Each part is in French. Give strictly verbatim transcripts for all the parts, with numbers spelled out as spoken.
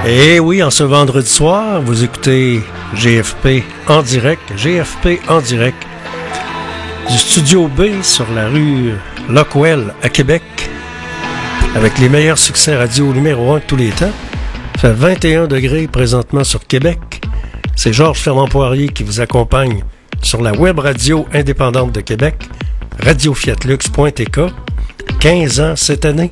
Et oui, en ce vendredi soir, vous écoutez G F P en direct, G F P en direct du Studio B sur la rue Lockwell à Québec, avec les meilleurs succès radio numéro un de tous les temps. Il fait vingt et un degrés présentement sur Québec. C'est Georges Fermand-Poirier qui vous accompagne sur la web radio indépendante de Québec, radio fiat lux point t k. quinze ans cette année.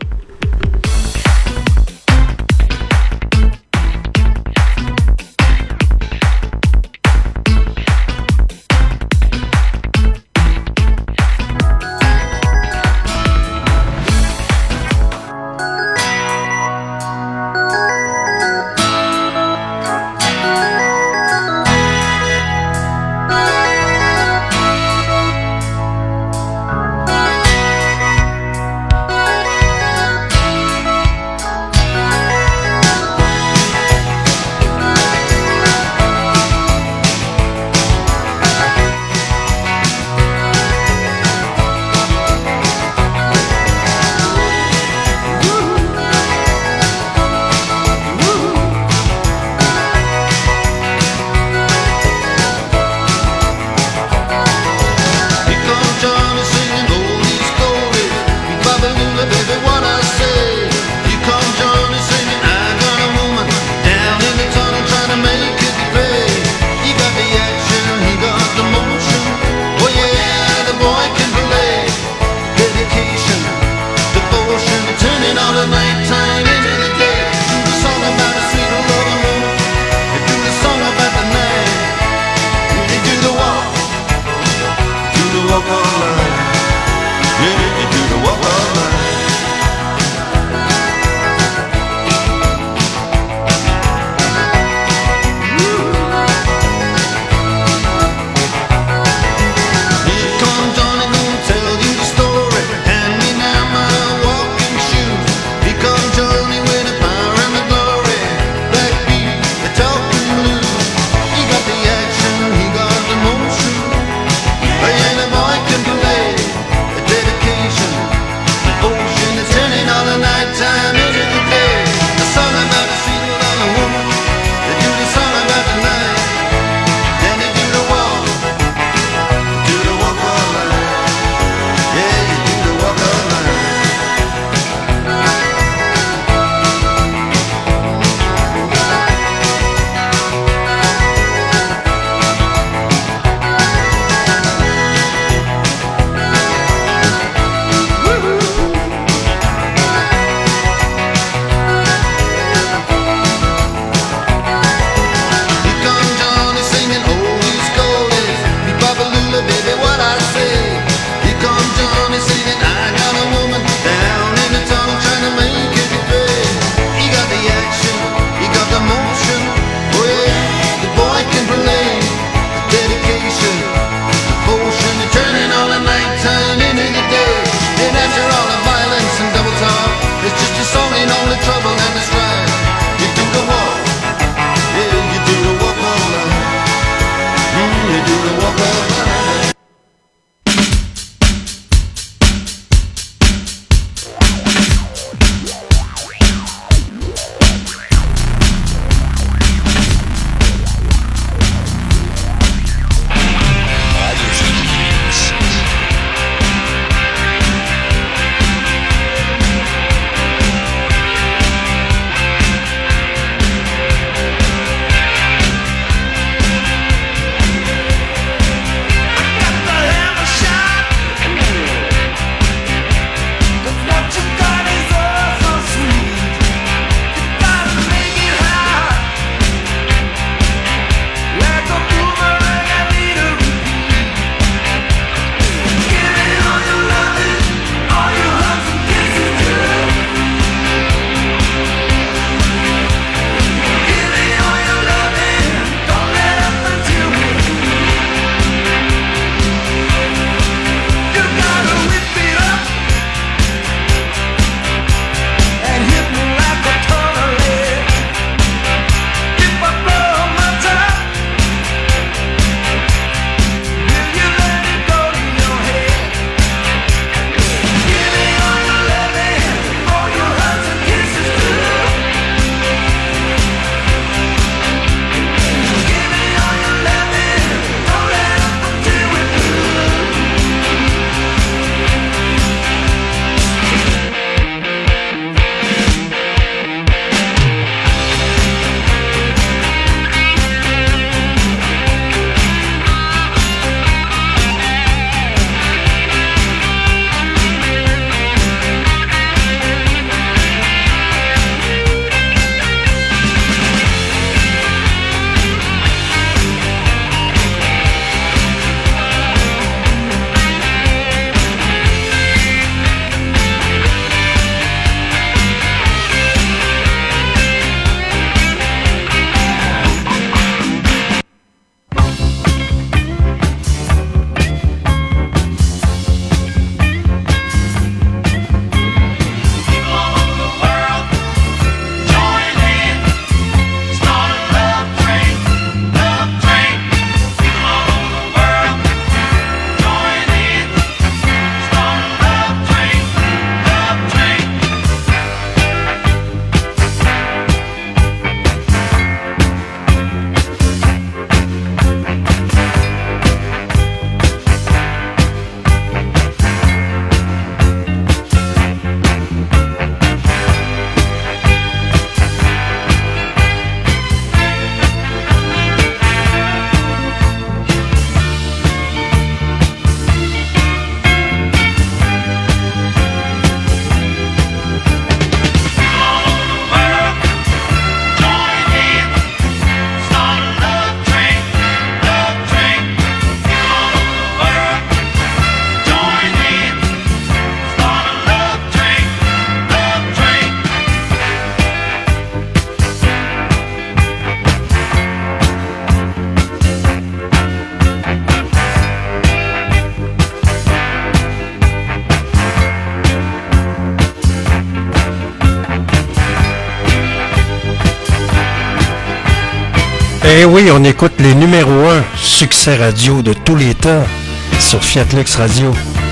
Eh oui, on écoute les numéros un succès radio de tous les temps sur Fiat Lux Radio.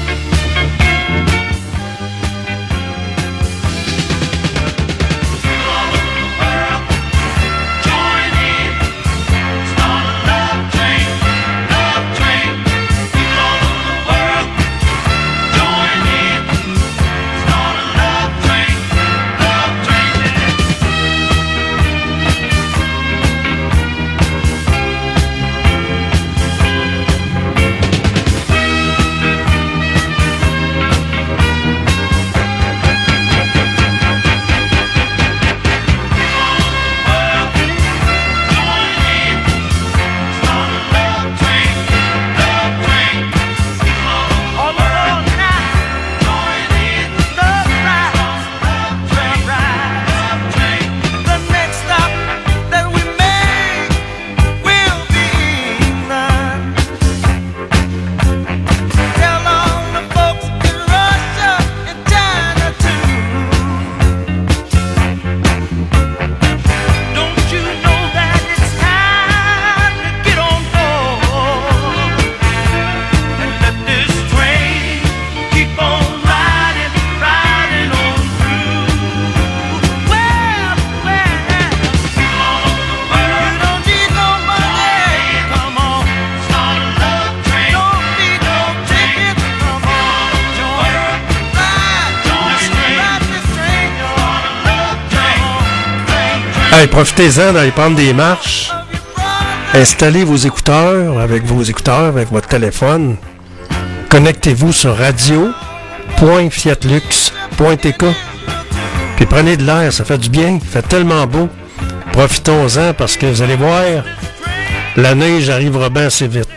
Hey, profitez-en d'aller prendre des marches. Installez vos écouteurs avec vos écouteurs, avec votre téléphone. Connectez-vous sur radio point fiatlux point t k. Puis prenez de l'air, ça fait du bien, ça fait tellement beau. Profitons-en parce que vous allez voir, la neige arrivera bien assez vite.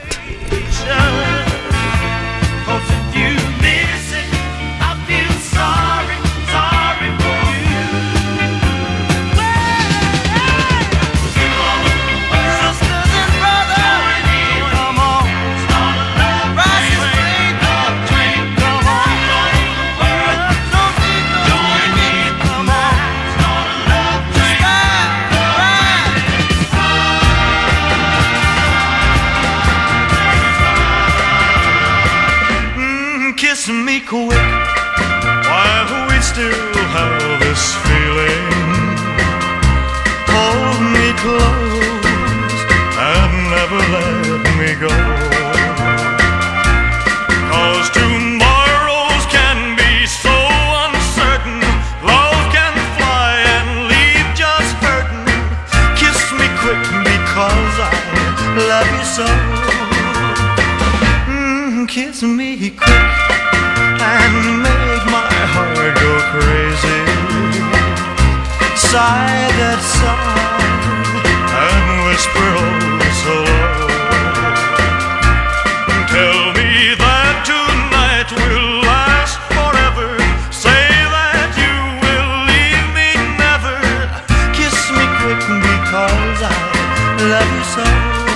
Me quick while we still have this feeling. Hold me close and never let me go. 'Cause tomorrows can be so uncertain. Love can fly and leave just hurting. Kiss me quick because I love you so. Mm, kiss me quick and make my heart go crazy. Sigh that sigh and whisper oh so low. Tell me that tonight will last forever. Say that you will leave me never. Kiss me quick because I love you so.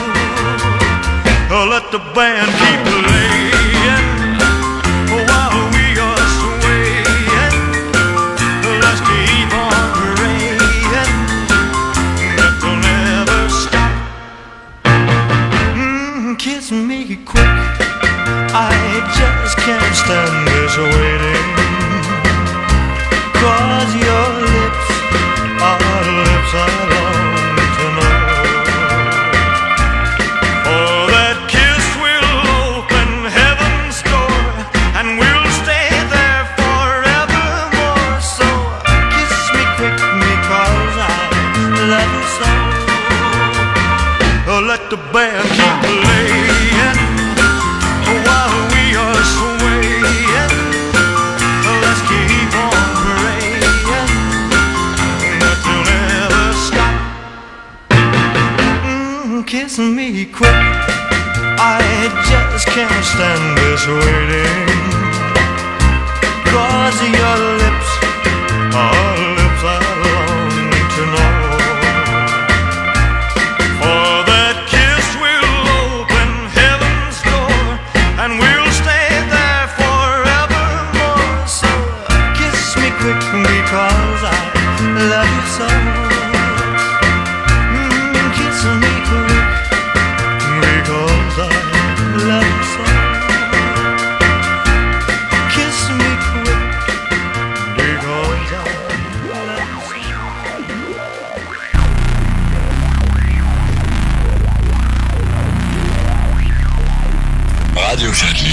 Oh, let the band keep playing. Kiss me quick, I just can't stand this waiting. 'Cause your lips are lips I long to know. For that kiss will open heaven's door, and we'll stay there forevermore. So kiss me quick because I love you so. Oh, let the band keep playing while we are swaying. Let's keep on praying that you'll never stop. Mm, kiss me quick, I just can't stand this waiting. 'Cause your lips are lips I long to know. And we'll stay there forevermore. So kiss me quick because I love you so. Mm, kiss me quick.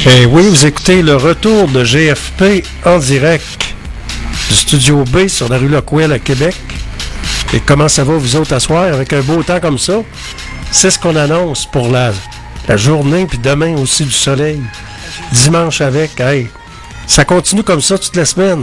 Et oui, vous écoutez le retour de G F P en direct du Studio B sur la rue Lockwell à Québec. Et comment ça va vous autres à soir avec un beau temps comme ça? C'est ce qu'on annonce pour la, la journée, puis demain aussi du soleil. Dimanche avec, hey, ça continue comme ça toute la semaine.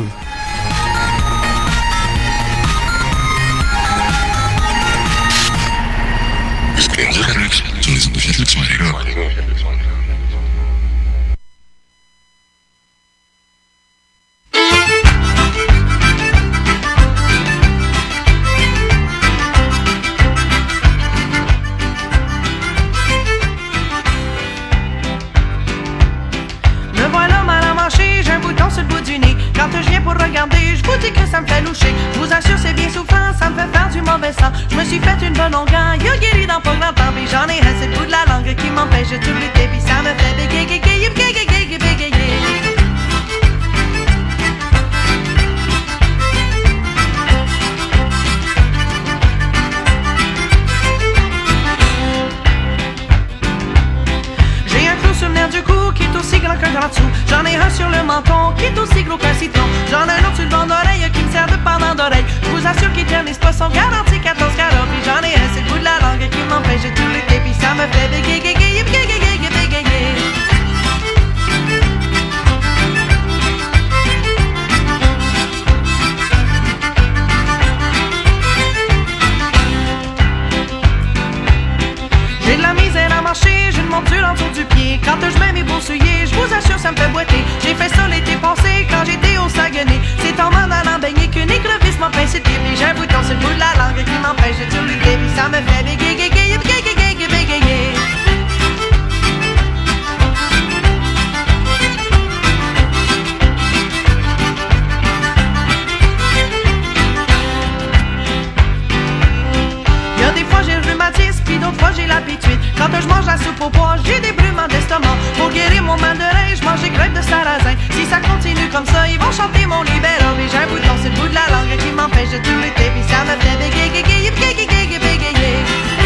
Je me suis fait une bonne longueur, yo guéri dans pas grand temps, puis j'en ai assez le bout de la langue qui m'empêche de tout lutter, puis ça me fait bégayer, bégayer, bégayer, bégayer. J'ai un clou sur le nerf du cou qui est aussi grand qu'un grand dessous. J'en ai un sur le menton qui est aussi gros qu'un citron. J'en ai un autre sur le banc d'oreille qui me sert de pendant d'oreille. Je vous assure qu'ils tiennent les spots sont garantis quatorze carats. Puis j'en ai un, c'est le bout de la langue qui m'empêche de tout lutter. Puis ça me fait bégayer, bégayer, bégayer, bégayer. J'ai de la misère à marcher, j'ai une monture en dessous du pied. Quand je mets mes beaux souliers, je vous assure ça me fait boiter. J'ai fait ça l'été passé quand j'étais au Saguenay. C'est en m'en allant baigner qu'une écrevisse m'a pincé le pied. Puis j'ai un bouton sur le bout de la langue qui m'empêche de tout lutter. Puis ça me fait bégayer, bégayer, bégayer, bégayer. Y'a des fois j'ai le rhumatisme, puis d'autres fois j'ai l'appétit. Quand je mange la soupe au pois, j'ai des brûlements d'estomac. Pour guérir mon mal d'oreille, je mange des crêpes de sarrasin. Si ça continue comme ça, ils vont chanter mon libéral. Mais j'ai un bouton sur le bout de la langue qui m'empêche de tout lutter. Puis ça me fait bégayer, bégayer, bégayer, bégayer.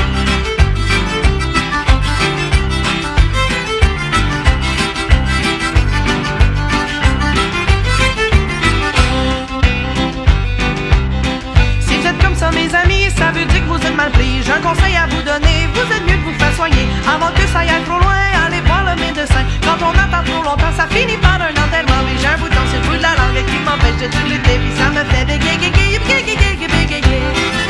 Si vous êtes comme ça mes amis, ça veut dire que vous êtes mal pris. J'ai un conseil à vous donner, vous êtes mieux de vous faire soigner. Avant que ça y aille trop loin, allez voir le médecin. Quand on attend trop longtemps, ça finit par un enterrement. Mais j'ai un bouton sur le bout de la langue qui m'empêche de tout lutter. Puis ça me fait bégayer, bégayer, bégayer, bégayer.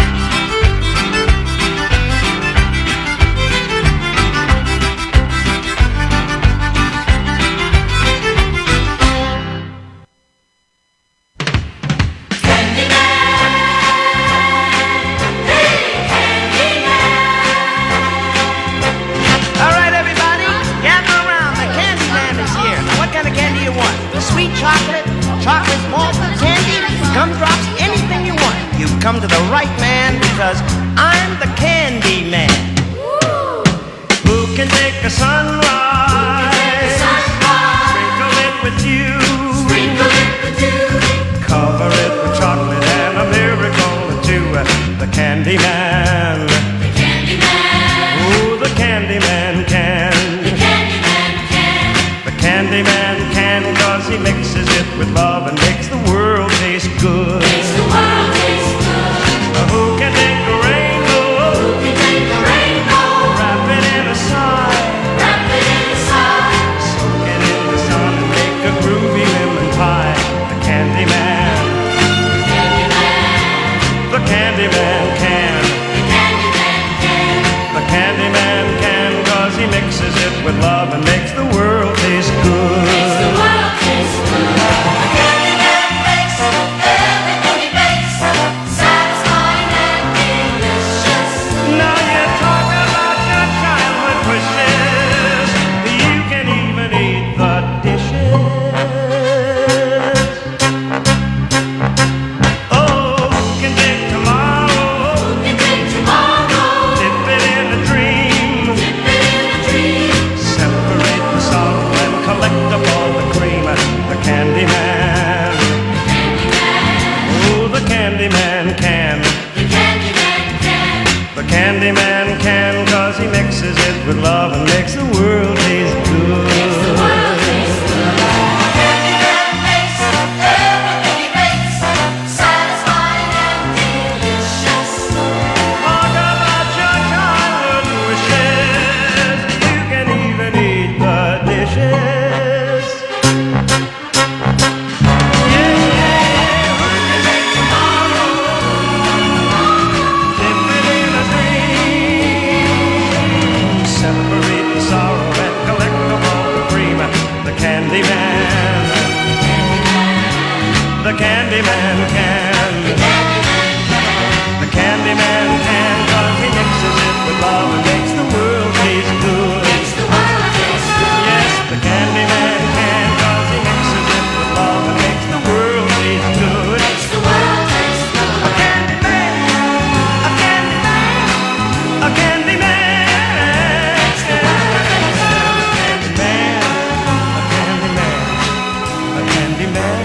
Come to the right man because I'm the candy man. Woo! Who can take a sunrise, sprinkle it with you, sprinkle it with you, cover it with chocolate and a miracle or two. The candy man, the candy man, ooh, the candy man can, the candy man can, the candy man can, cause he mixes it with love and makes the world taste good. Makes the world taste good. Who can take a rainbow? Who can take a rainbow? Wrap it in a sigh. Wrap it in a sigh. Soak it in the sun and make a groovy lemon pie. The candy man. The candy man. The candy man can. The candy man can. The candy man can, cause he mixes it with love and makes the world taste good. Makes the world taste good. The candy man makes The Candyman can. The Candyman can, 'cause he mixes it with love and makes the world taste good. Yes, the Candyman can, 'cause he mixes it with love and makes the world taste good. A Candyman, a Candyman, a Candyman. Candyman, a Candyman, a Candyman.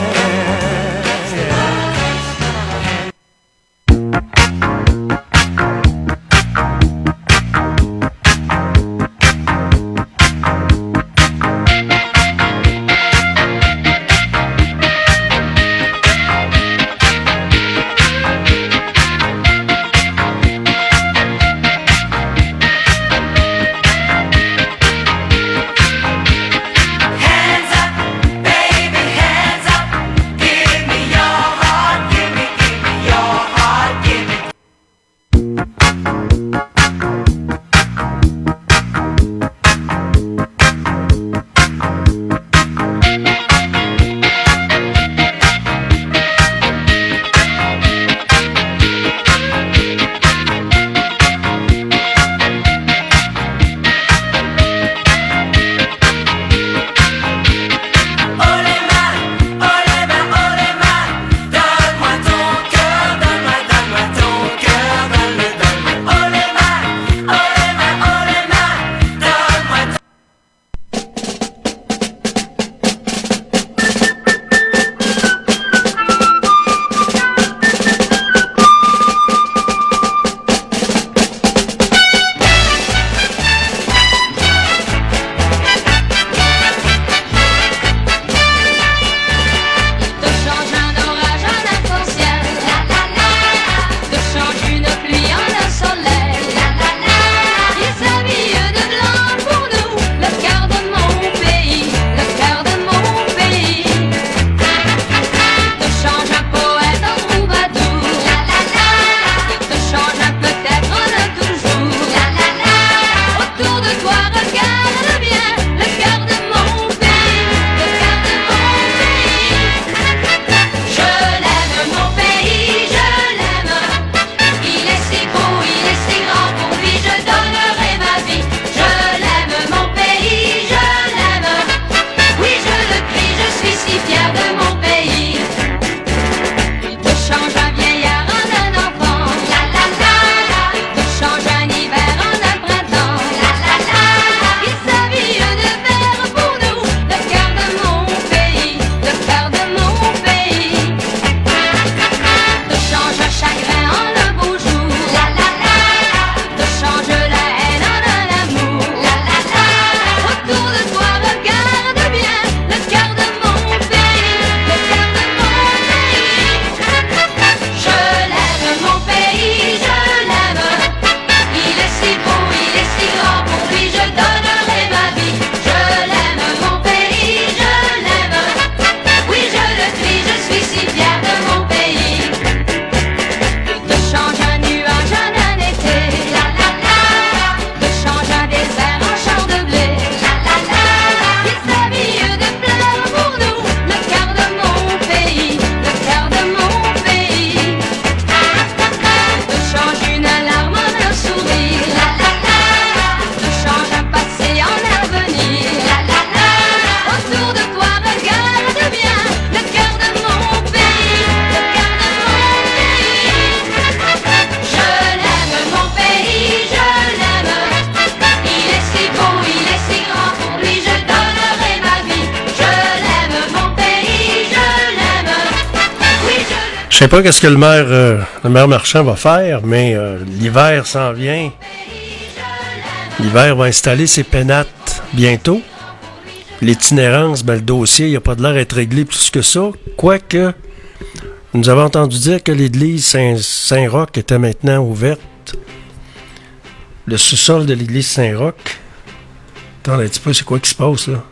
Je sais pas qu'est-ce que le maire, euh, le maire Marchand va faire, mais euh, l'hiver s'en vient. L'hiver va installer ses pénates bientôt. L'itinérance, ben, le dossier, il n'y a pas de l'air d'être réglé plus que ça. Quoique, nous avons entendu dire que l'église Saint- Saint-Roch était maintenant ouverte. Le sous-sol de l'église Saint-Roch. Attends un petit peu, c'est quoi qui se passe là?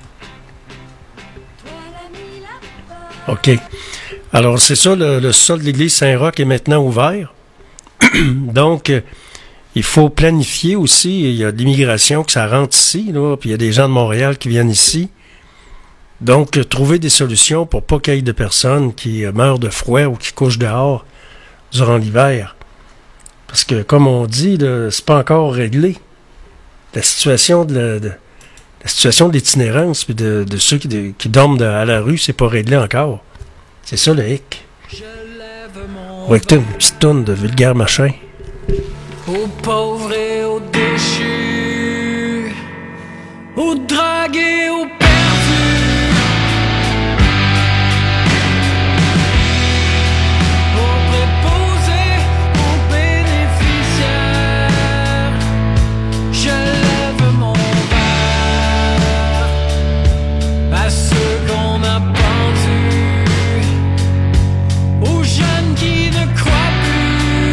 OK. Alors, c'est ça, le, le sol de l'église Saint-Roch est maintenant ouvert. Donc, euh, il faut planifier aussi. Il y a de l'immigration que ça rentre ici, là, puis il y a des gens de Montréal qui viennent ici. Donc, trouver des solutions pour pas qu'il y ait de personnes qui euh, meurent de froid ou qui couchent dehors durant l'hiver. Parce que, comme on dit, là, c'est pas encore réglé. La situation de, la, de, la situation de l'itinérance puis de, de ceux qui, de, qui dorment de, à la rue, c'est pas réglé encore. C'est ça le hic. On va écouter une petite toune de Vulgaire Machin. Aux pauvres et aux déchus, aux dragués, aux perdus, aux préposés, aux bénéficiaires, je lève mon verre à ceux qu'on a pendus, aux jeunes qui ne croient plus,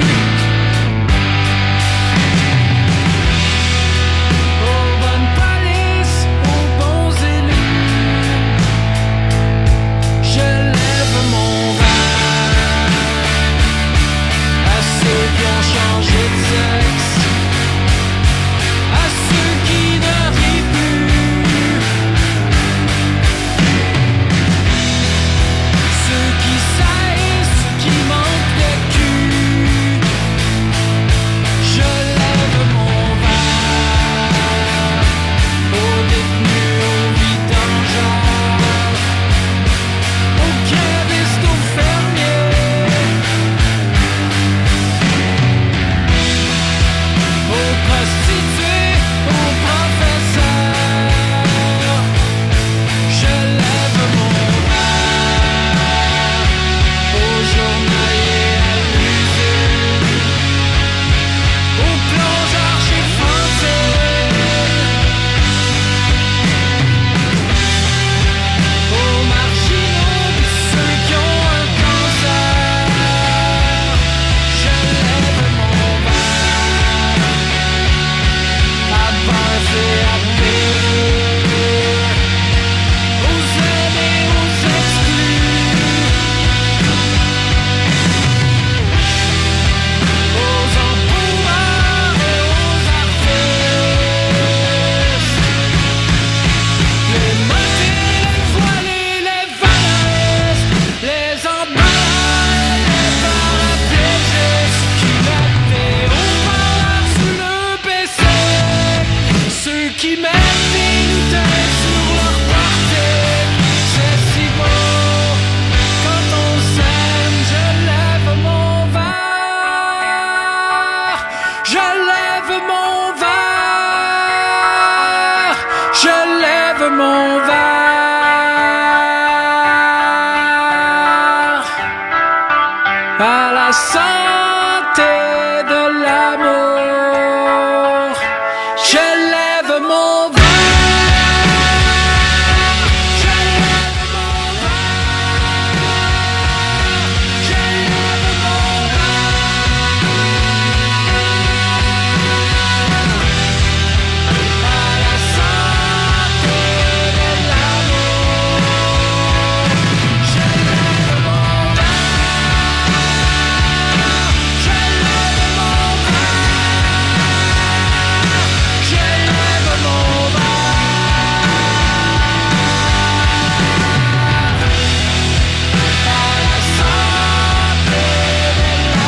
aux bonnes polices, aux bons élus, je lève mon verre à ceux qui ont changé de sexe, à ceux qui ne rient plus, ceux qui saillent, ceux qui manquent de cul, je lève mon verre aux détenus, aux vidangeurs, aux grévistes, aux fermiers, aux prostituées, aux professeurs, je lève mon verre aux journaliers à l'usine, aux plongeurs chez Francine, aux marginaux pis ceux qui ont un cancer, je lève mon verre à base et à Péreux, aux aînés, aux exclus, aux emboueurs et aux artistes, les motés, les voilés, les valaristes, les emballeurs, les paraplégistes qui mettent des haut-parleurs sous le P C, ceux qui mettent des lutteurs sur leur portique, c'est si beau quand on s'aime, je lève mon verre, je lève mon verre, je lève mon verre à la santé de l'amour, je lève mon verre, je lève mon verre, je lève mon verre à la santé de l'amour, je lève mon verre, je lève mon verre, je lève mon verre à la santé de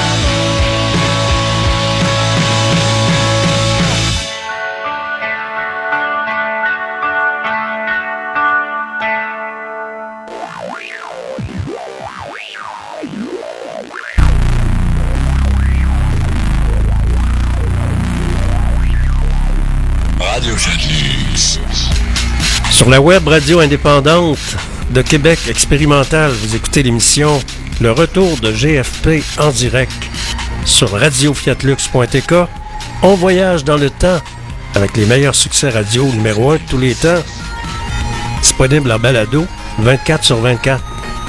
Radio Fenix. Sur la web radio indépendante de Québec expérimentale, vous écoutez l'émission Le Retour de G F P en direct sur radio fiat lux point t k. On voyage dans le temps avec les meilleurs succès radio numéro un de tous les temps. Disponible en balado vingt-quatre sur vingt-quatre.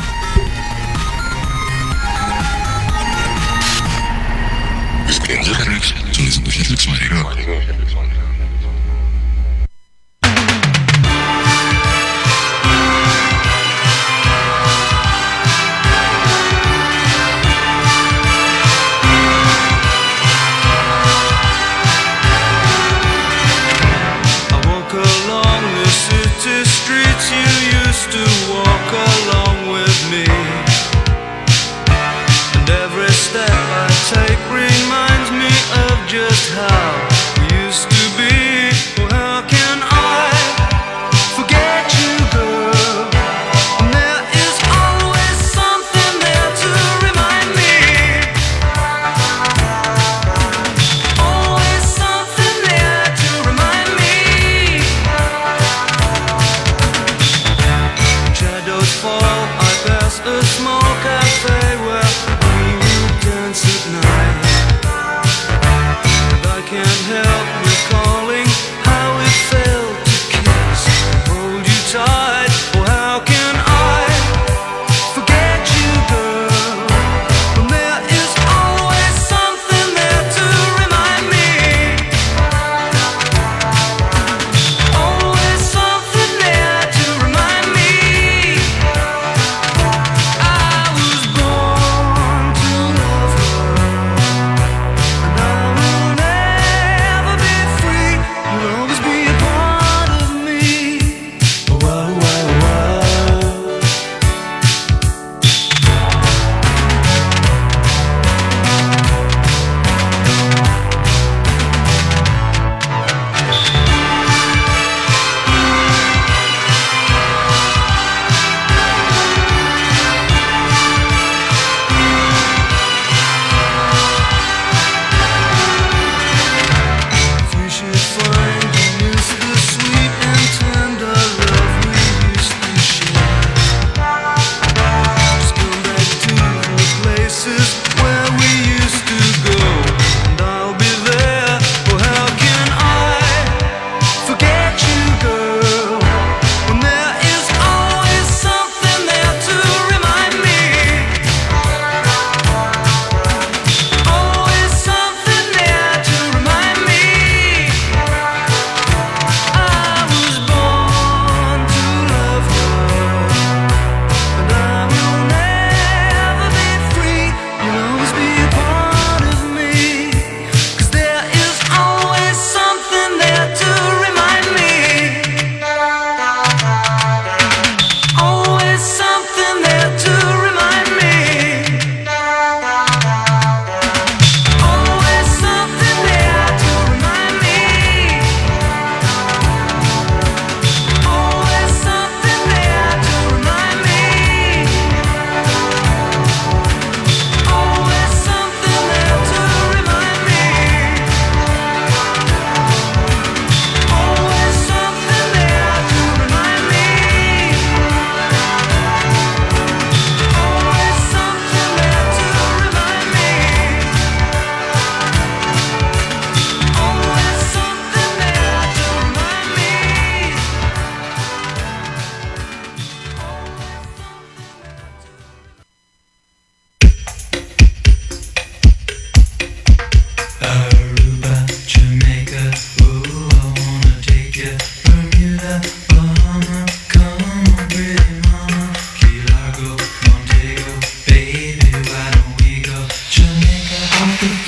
Vous écoutez Radio Fenix sur les ondes de Fiat Lux point t k. I walk along the city streets you used to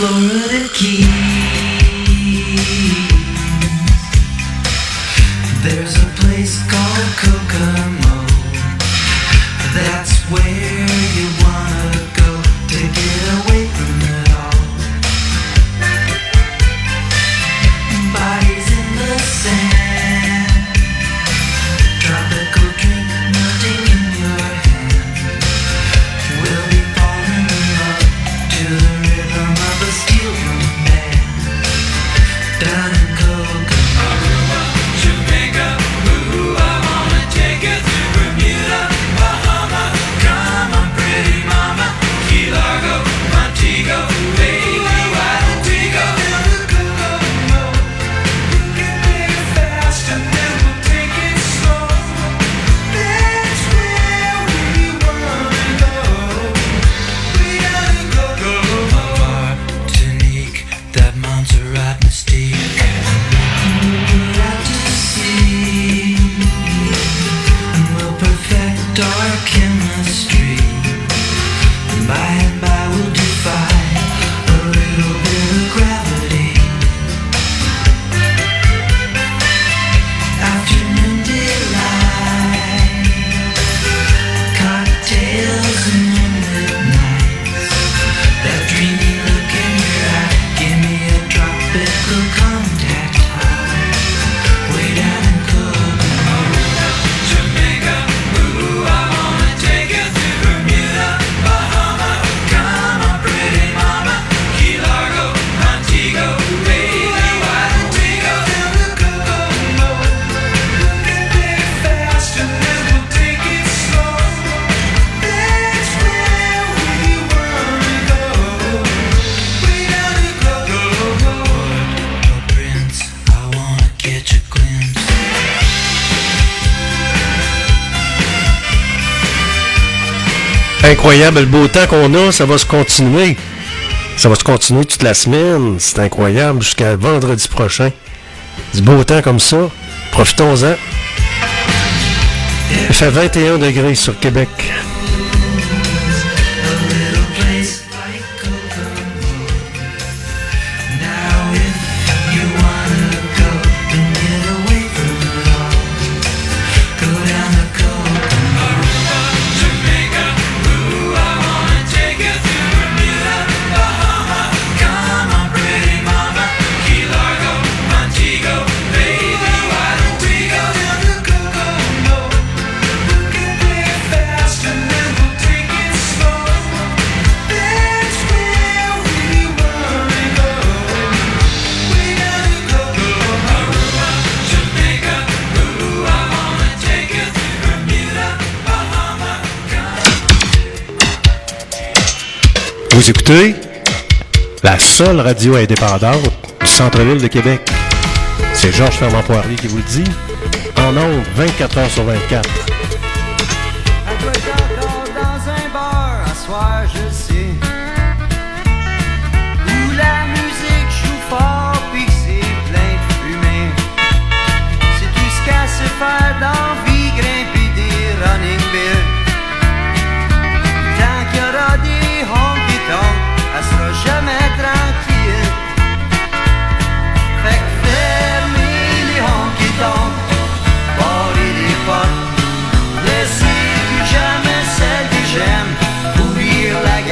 Florida Keys. There's a place called Kokomo. That's where you wanna go to get away from it all. Bodies in the sand, tropical drink melting in your hand. We'll be falling in love to the rhythm of a steel drum band. Down in Kokomo, Jamaica, ooh, I wanna take you to Bermuda, Bahama. Come on, pretty mama, Key Largo, Montego, baby, why don't we go down to Kokomo? Get there fast and then we'll take it slow. That's where we wanna go. We gotta go, go, Martinique, that Montserrat mystique. We're out to sea, and we'll perfect our chemistry. And by and by we'll defy a little bit of gravity. Afternoon delight, cocktails and moonlit nights. That dreamy look in your eye, give me a tropical contact high. Way down in Kokomo, Jamaica, ooh, I wanna take you to Bermuda, Bahama. Come on, pretty mama, Key Largo, Montego, baby, why don't we go down to Kokomo? Get there fast and then we'll take it slow. That's where we wanna go. We gotta go, go, go. Oh, Prince, I wanna catch a glimpse. Incroyable, le beau temps qu'on a, ça va se continuer. Ça va se continuer toute la semaine. C'est incroyable jusqu'à vendredi prochain. Du beau temps comme ça. Profitons-en. Il fait vingt et un degrés sur Québec. A little place like Kokomo. Now if you wanna go and get away from it all, go down to Kokomo. Jamaica, ooh, I wanna take you to Bermuda, Bahama. Come on, pretty mama, Key Largo, Montego, baby, why don't we go down to Kokomo? Get there fast and then we'll take it slow. That's where we wanna go. We gotta go, go, Aruba, Jamaica, ooh, I wanna take you to Bermuda, Bahama. Vous écoutez la seule radio indépendante du centre-ville de Québec. C'est Georges Fernand Poirier qui vous le dit. En ondes, vingt-quatre heures sur vingt-quatre. Elle doit être encore dans un bar, un soir je sais, où la musique joue fort pis que c'est plein de fumée. C'est tout ce qu'elle sait faire dans vie, grimper des running bills. Tant qu'il y aura des honky-tonks, elle sera jamais tranquille. Fait que fermez les honky-tonks, barrez les portes, laissez plus jamais celle que j'aime, ouvrir la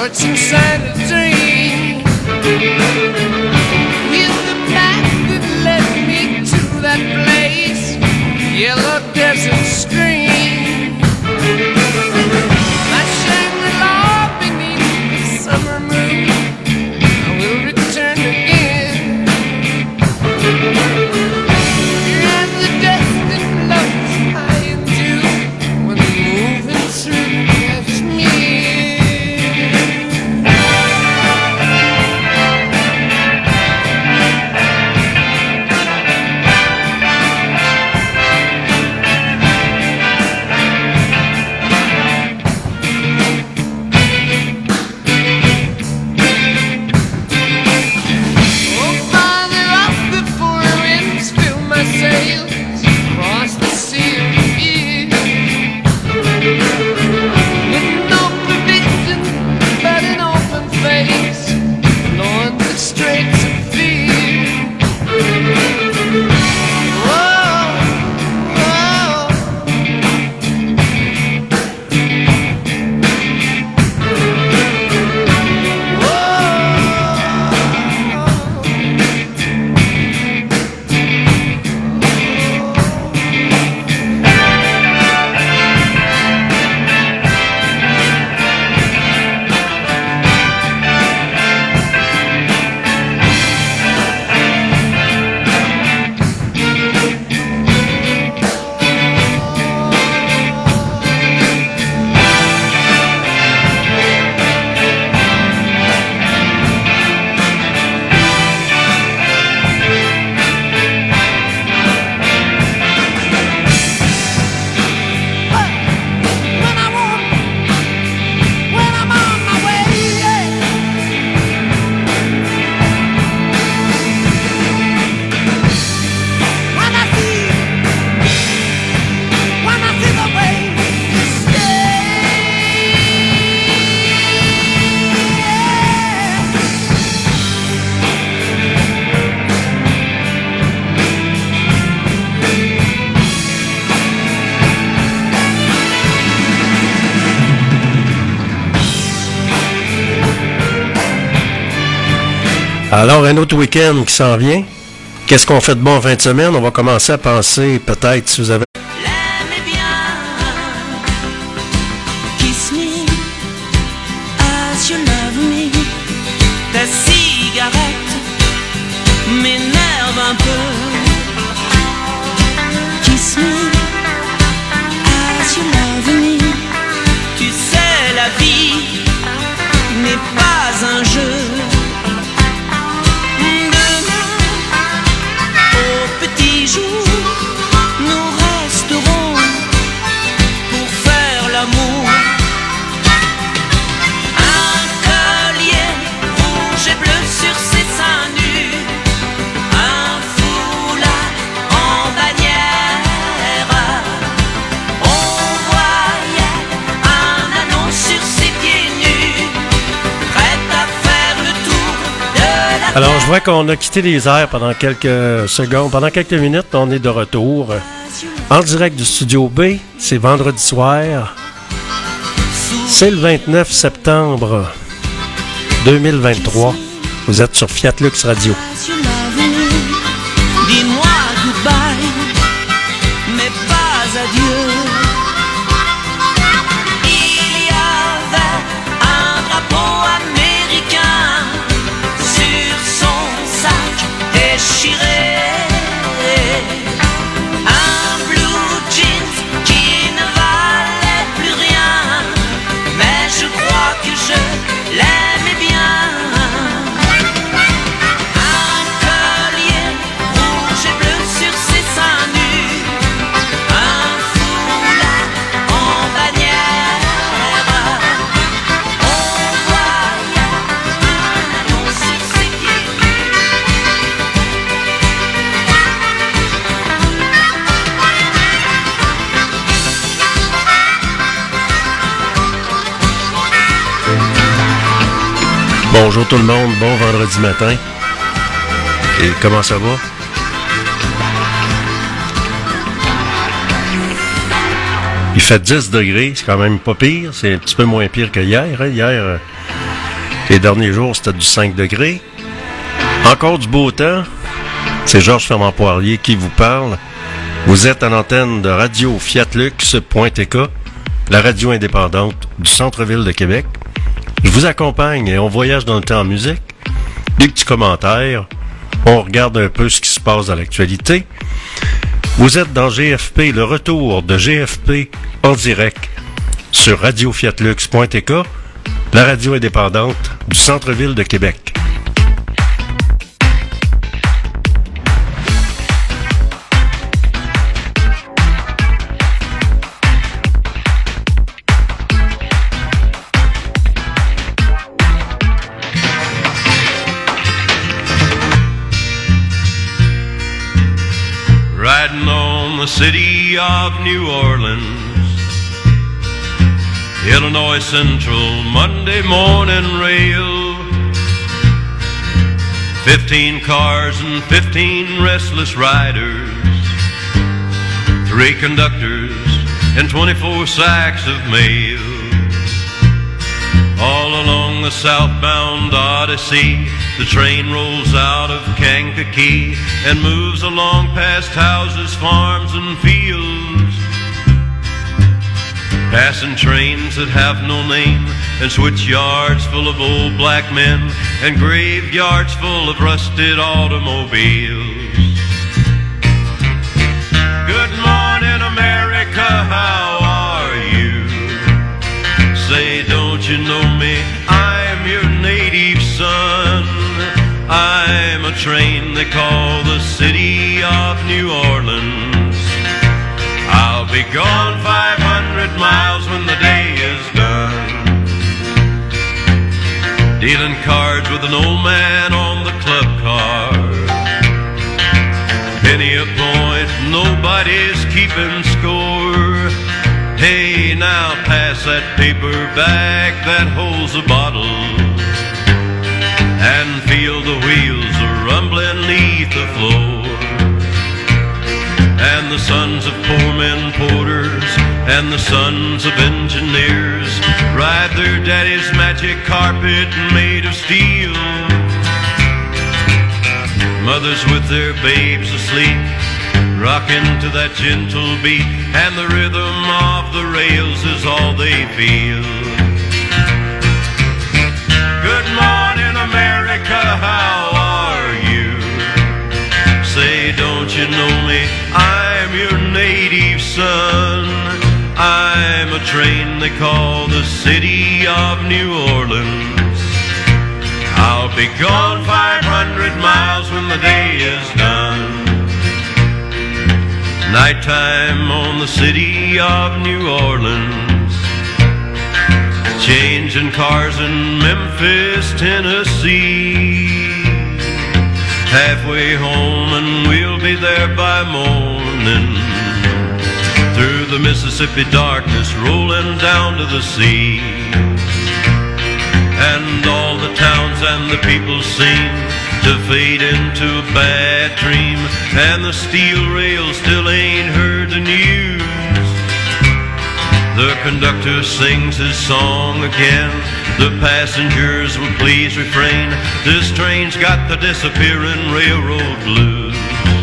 what's inside a dream. Here's the path that led me to that place, yellow desert stream. My Shangri-La beneath the summer moon, I will return again. And the dust that floats high into when moving through Kashmir. Oh, farther off before winds fill my sails, across the sea of fear. With no provision but an open face, along the straits of fear. Whoa, whoa. When I want, when I'm on my way, yeah. When I see, when I see the way you stay. Alors, un autre week-end qui s'en vient. Qu'est-ce qu'on fait de bon en fin de semaine? On va commencer à penser, peut-être, si vous avez... L'aimais bien. Kiss me as you love me. Ta cigarette m'énerve un peu. Kiss me as you love me. Tu sais, la vie n'est pas un jeu. Demain, au petit jour, nous resterons pour faire l'amour. Un collier rouge et bleu sur ses seins nus, un foulard en bannière. On voyait un anneau sur ses pieds nus, prêt à faire le tour de la Alors, je vois qu'on a quitté les airs pendant quelques secondes, pendant quelques minutes, on est de retour. En direct du Studio B, c'est vendredi soir. C'est le vingt-neuf septembre deux mille vingt-trois. Vous êtes sur Fiat Lux Radio. As you love me. Dis-moi goodbye, mais pas adieu. Il y avait un drapeau américain sur son sac déchiré. Un blue jeans qui ne valait plus rien, mais je crois que je l'aimais bien. Un collier rouge et bleu sur ses seins nus, un foulard en bannière. On voyait un anneau sur ses pieds Bonjour tout le monde, bon vendredi matin. Et comment ça va? Il fait dix degrés, c'est quand même pas pire. C'est un petit peu moins pire que hier. Hein. Hier, euh, Les derniers jours, c'était du cinq degrés. Encore du beau temps. C'est Georges Fermant-Poirier qui vous parle. Vous êtes à l'antenne de Radio Fiatlux.tk, la radio indépendante du centre-ville de Québec. Je vous accompagne et on voyage dans le temps en musique. Des petits commentaires. On regarde un peu ce qui se passe dans l'actualité. Vous êtes dans G F P, le retour de G F P en direct sur Radio Fiatlux.tk, la radio indépendante du centre-ville de Québec. Riding on the city of New Orleans, Illinois Central Monday morning rail. Fifteen cars and fifteen restless riders, three conductors and twenty-four sacks of mail. All along the southbound Odyssey, the train rolls out of Kankakee and moves along past houses, farms, and fields, passing trains that have no name, and switch yards full of old black men, and graveyards full of rusted automobiles. Good morning, America, how are you? Say, don't you know me? I'm your native son. I'm a train they call the city of New Orleans. I'll be gone five hundred miles when the day is done, dealing cards with an old man on the club car. Penny a point, nobody's keeping score. Hey, now pass that paper back that holds a bottle, and feel the wheels a-rumbling neath the floor. And the sons of poor men porters and the sons of engineers ride their daddy's magic carpet made of steel. Mothers with their babes asleep, rocking to that gentle beat, and the rhythm of the rails is all they feel. Good morning, America, how are you? Say, don't you know me? I'm your native son. I'm a train they call the city of New Orleans. I'll be gone five hundred miles when the day is done. Nighttime on the city of New Orleans, changing cars in Memphis, Tennessee. Halfway home and we'll be there by morning, through the Mississippi darkness rolling down to the sea. And all the towns and the people seem to fade into a bad dream, and the steel rail still ain't heard the news. The conductor sings his song again, the passengers will please refrain. This train's got the disappearing railroad blues.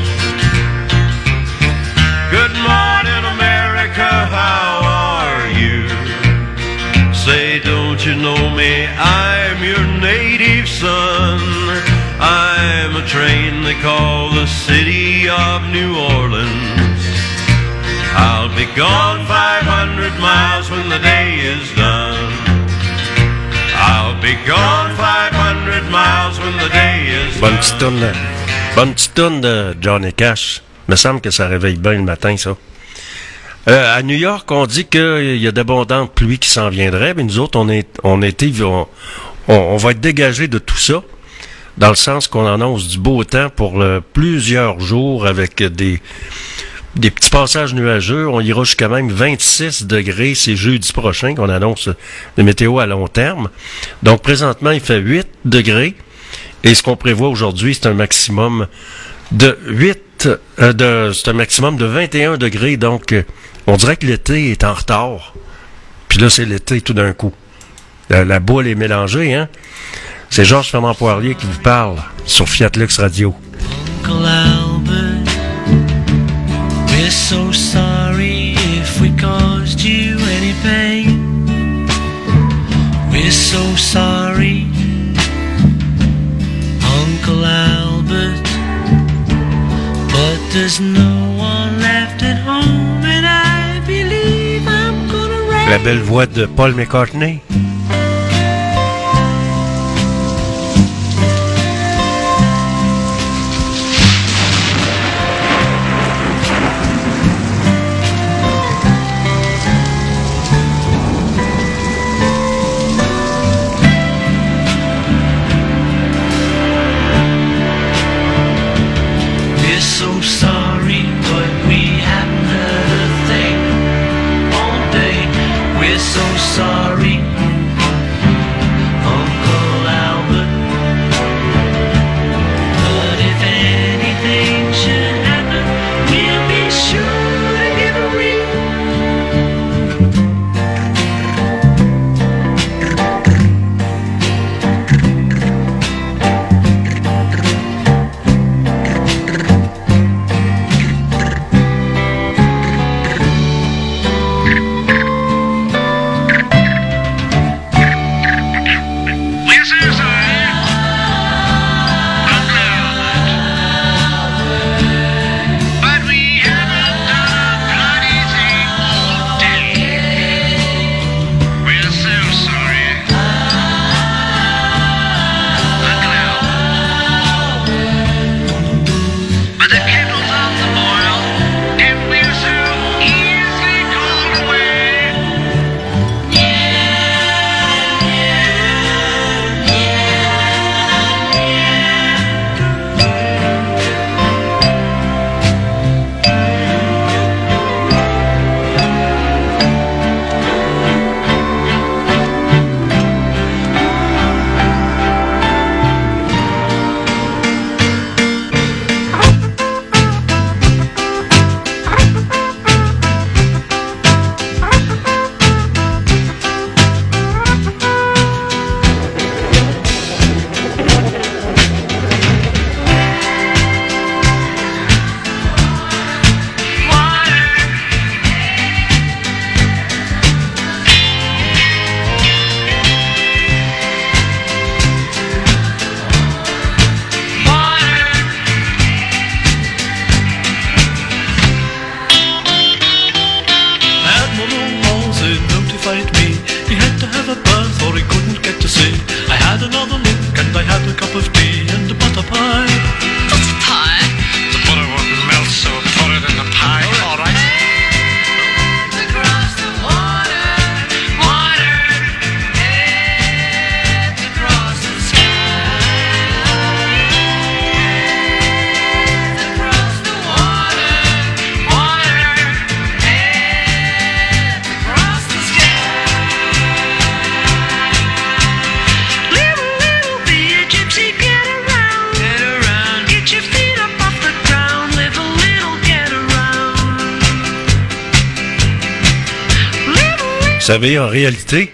Good morning, America, how are you? Say, don't you know me? I'm your native son. I'm a train they call the city of New Orleans. I'll be gone five hundred miles when the day is done. I'll be gone five hundred miles when the day is Bonne done. petite toune, bonne petite toune de Johnny Cash. Me semble que ça réveille bien le matin, ça. Euh, à New York, on dit qu'il y a d'abondantes pluies qui s'en viendraient, mais nous autres, on est, on était, on, on, on va être dégagés de tout ça, dans le sens qu'on annonce du beau temps pour euh, plusieurs jours avec des, des petits passages nuageux. On ira jusqu'à même vingt-six degrés, c'est jeudi prochain qu'on annonce le météo à long terme. Donc, présentement, il fait huit degrés, et ce qu'on prévoit aujourd'hui, c'est un maximum de huit, euh, de, c'est un maximum de vingt et un degrés, donc euh, on dirait que l'été est en retard. Puis là, c'est l'été tout d'un coup. La, la boule est mélangée, hein? C'est Georges Fernand Poirier qui vous parle sur Fiat Lux Radio. Uncle Albert, we're so sorry if we caused you any pain. We're so sorry, Uncle Albert, but there's no one left at home and I believe I'm gonna write. La belle voix de Paul McCartney. Vous savez, en réalité,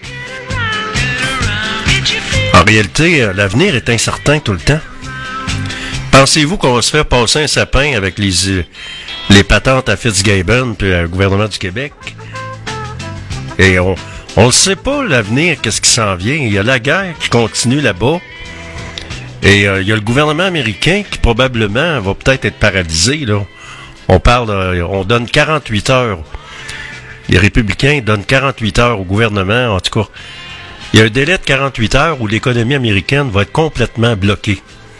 en réalité, l'avenir est incertain tout le temps. Pensez-vous qu'on va se faire passer un sapin avec les, les patentes à Fitzgibbon puis au gouvernement du Québec? Et on on ne sait pas, l'avenir, qu'est-ce qui s'en vient. Il y a la guerre qui continue là-bas. Et euh, il y a le gouvernement américain qui probablement va peut-être être paralysé, là. On parle, euh, on donne quarante-huit heures. Les républicains donnent quarante-huit heures au gouvernement, en tout cas. Il y a un délai de quarante-huit heures où l'économie américaine va être complètement bloquée.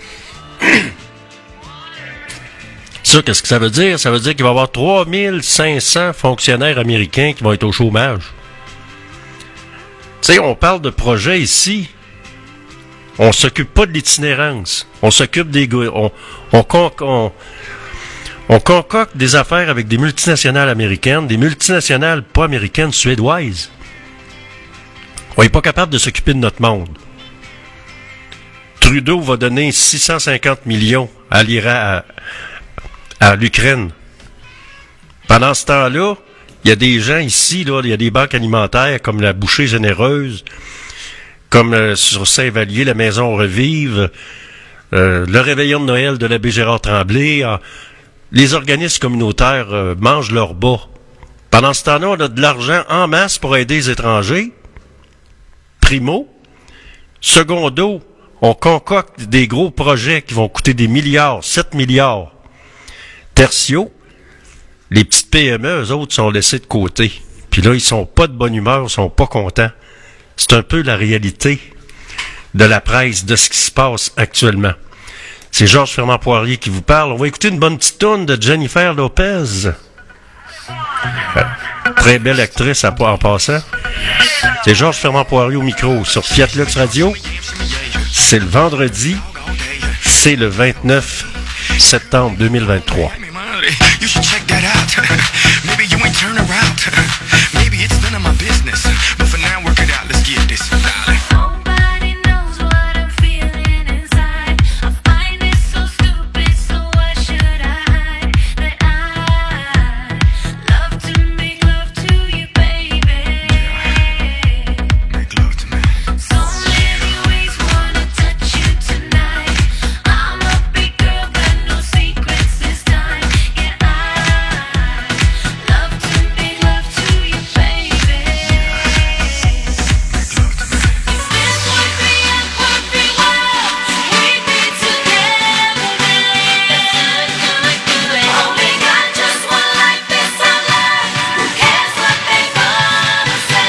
Ça, qu'est-ce que ça veut dire? Ça veut dire qu'il va y avoir trois mille cinq cents fonctionnaires américains qui vont être au chômage. Tu sais, on parle de projets ici. On s'occupe pas de l'itinérance. On s'occupe des... On, on, on, on concocte des affaires avec des multinationales américaines, des multinationales pas américaines, suédoises. On n'est pas capable de s'occuper de notre monde. Trudeau va donner six cent cinquante millions à l'Iran, à, à l'Ukraine. Pendant ce temps-là, il y a des gens ici, là, il y a des banques alimentaires comme la Bouchée Généreuse, comme euh, sur Saint-Vallier, la Maison Revive, euh, le réveillon de Noël de l'abbé Gérard Tremblay. Euh, les organismes communautaires euh, mangent leur bas. Pendant ce temps-là, on a de l'argent en masse pour aider les étrangers. Primo. Secondo, on concocte des gros projets qui vont coûter des milliards, sept milliards. Tertio, les petites P M E, eux autres, sont laissés de côté. Puis là, ils sont pas de bonne humeur, ils sont pas contents. C'est un peu la réalité de la presse, de ce qui se passe actuellement. C'est Georges Fernand Poirier qui vous parle. On va écouter une bonne petite toune de Jennifer Lopez. Euh, très belle actrice à, en passant. C'est Georges Fernand Poirier au micro sur Fiat Lux Radio. C'est le vendredi. C'est le vingt-neuf septembre deux mille vingt-trois. You should check that out. Maybe you ain't turn around. Maybe it's none of my business. But for now, work it out. Let's get this, darling. Nobody knows what I'm feeling inside. I find it so stupid, so why should I hide? That I love to make love to you, baby. Make love to me. So many ways wanna touch you tonight. I'm a big girl, got no secrets this time. Yeah, I love to make love to you, baby. Make love to me. If this would be a perfect world, we'd be together then. Only got just one life, this our life. Who cares what they gonna say?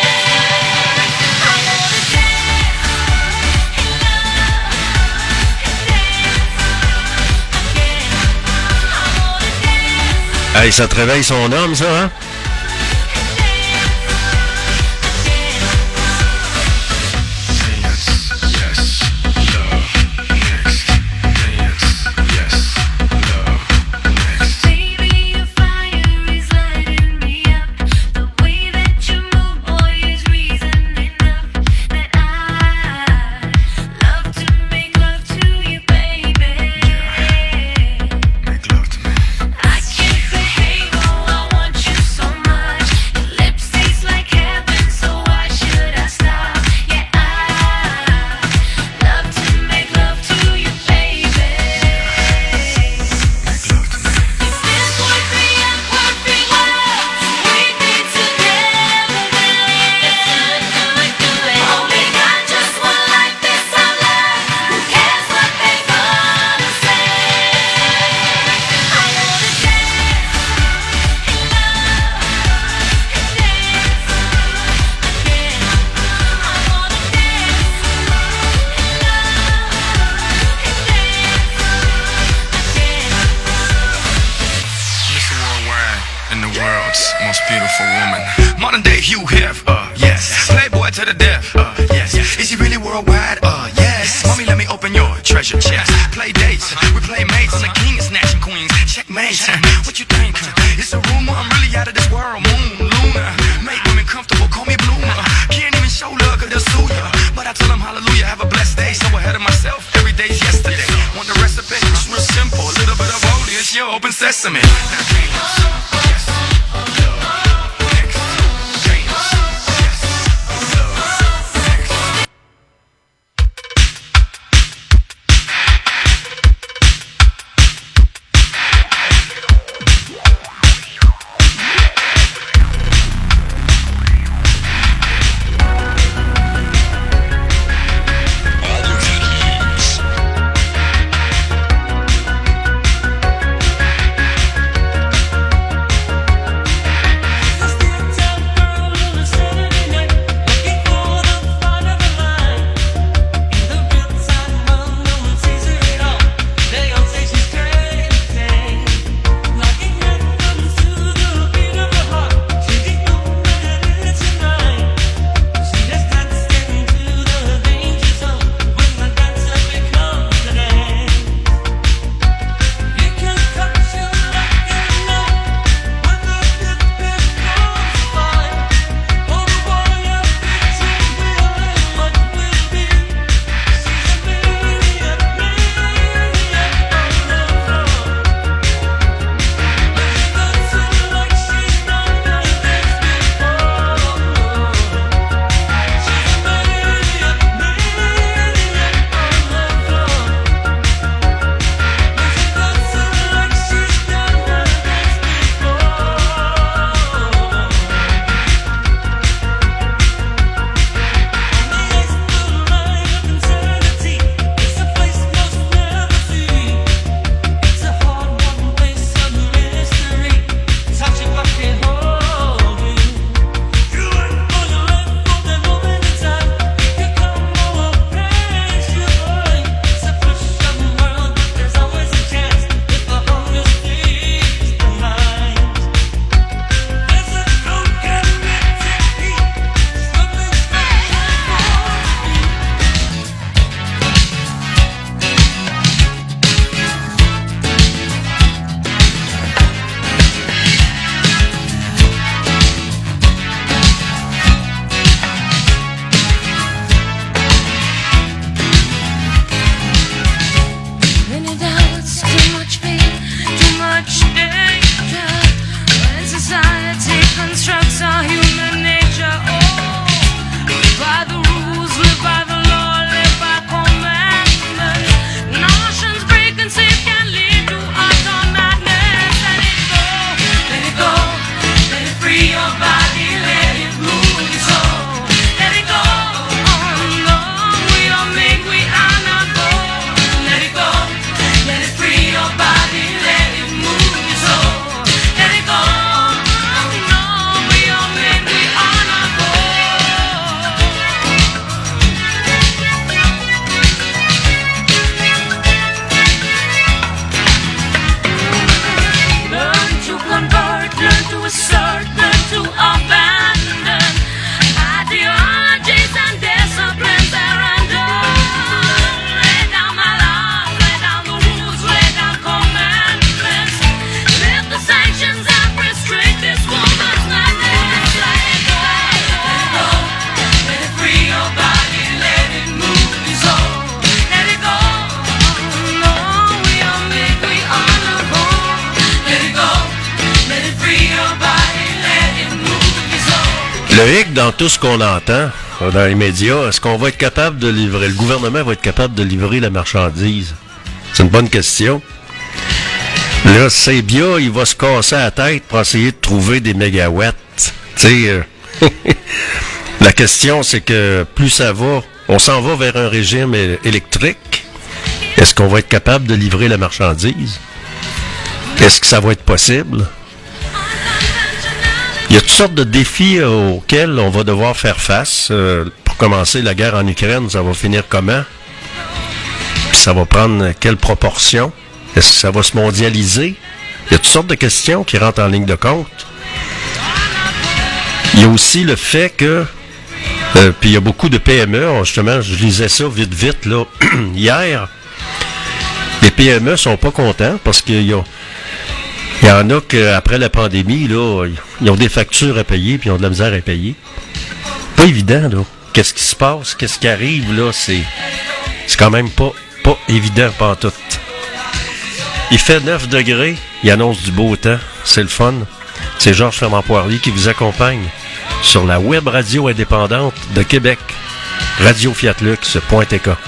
I wanna dance in love and dance again. I wanna dance Hey, ça te réveille son homme, ça, hein? Dance, yes, love, next. Dance, yes, love, next. Baby, your fire is lighting me up. The way that you move, boy, is reason enough that I love to make love to you, baby. Make love to me. I can't behave, oh, I want you so much. Your lips taste like heaven, so why should I stop? Yeah, I love to make love to you, baby. Make love to me. If this would be a perfect world, we'd be together then. Only got just one life, this our life. Who cares what they gonna say? I wanna dance in love and dance again. I wanna dance in love and dance again. Mister Worldwide and the world's most beautiful woman. Modern day Hugh Hef, uh, yes. Playboy to the death, uh, yes. Is he really worldwide? Uh, yes. Mommy, let me open your treasure chest. Play dates, we play mates. I'm the king of snatching queens. Checkmate, what you think? It's a rumor, I'm really out of this world. Moon, Luna, make women comfortable, call me Bloomer. Can't even show love, cause they'll sue ya. But I tell them hallelujah, have a blessed day. So ahead of myself, every day's yesterday. Want the recipe? It's real simple. A little bit of holy, it's your open sesame. Now dance, yes, love, next. Dance, yes, love, next. Alternates. Le hic dans tout ce qu'on entend dans les médias, est-ce qu'on va être capable de livrer, le gouvernement va être capable de livrer la marchandise? C'est une bonne question. Là, Sebia, il va se casser la tête pour essayer de trouver des mégawatts. Tu sais, euh, la question, c'est que plus ça va, on s'en va vers un régime é- électrique. Est-ce qu'on va être capable de livrer la marchandise? Est-ce que ça va être possible? Il y a toutes sortes de défis euh, auxquels on va devoir faire face. Euh, pour commencer, la guerre en Ukraine, ça va finir comment? Puis ça va prendre quelle proportion? Est-ce que ça va se mondialiser? Il y a toutes sortes de questions qui rentrent en ligne de compte. Il y a aussi le fait que, euh, puis il y a beaucoup de P M E, justement, je lisais ça vite, vite, là, hier. Les P M E sont pas contents parce qu'il y a, il y en a qu'après la pandémie, là, ils ont des factures à payer puis ils ont de la misère à payer. Pas évident, là. Qu'est-ce qui se passe? Qu'est-ce qui arrive, là? C'est, c'est quand même pas, pas évident, pas en tout. Il fait neuf degrés, il annonce du beau temps, c'est le fun. C'est Georges Fermant-Poirier qui vous accompagne sur la web radio indépendante de Québec, radio fiat lux point t k.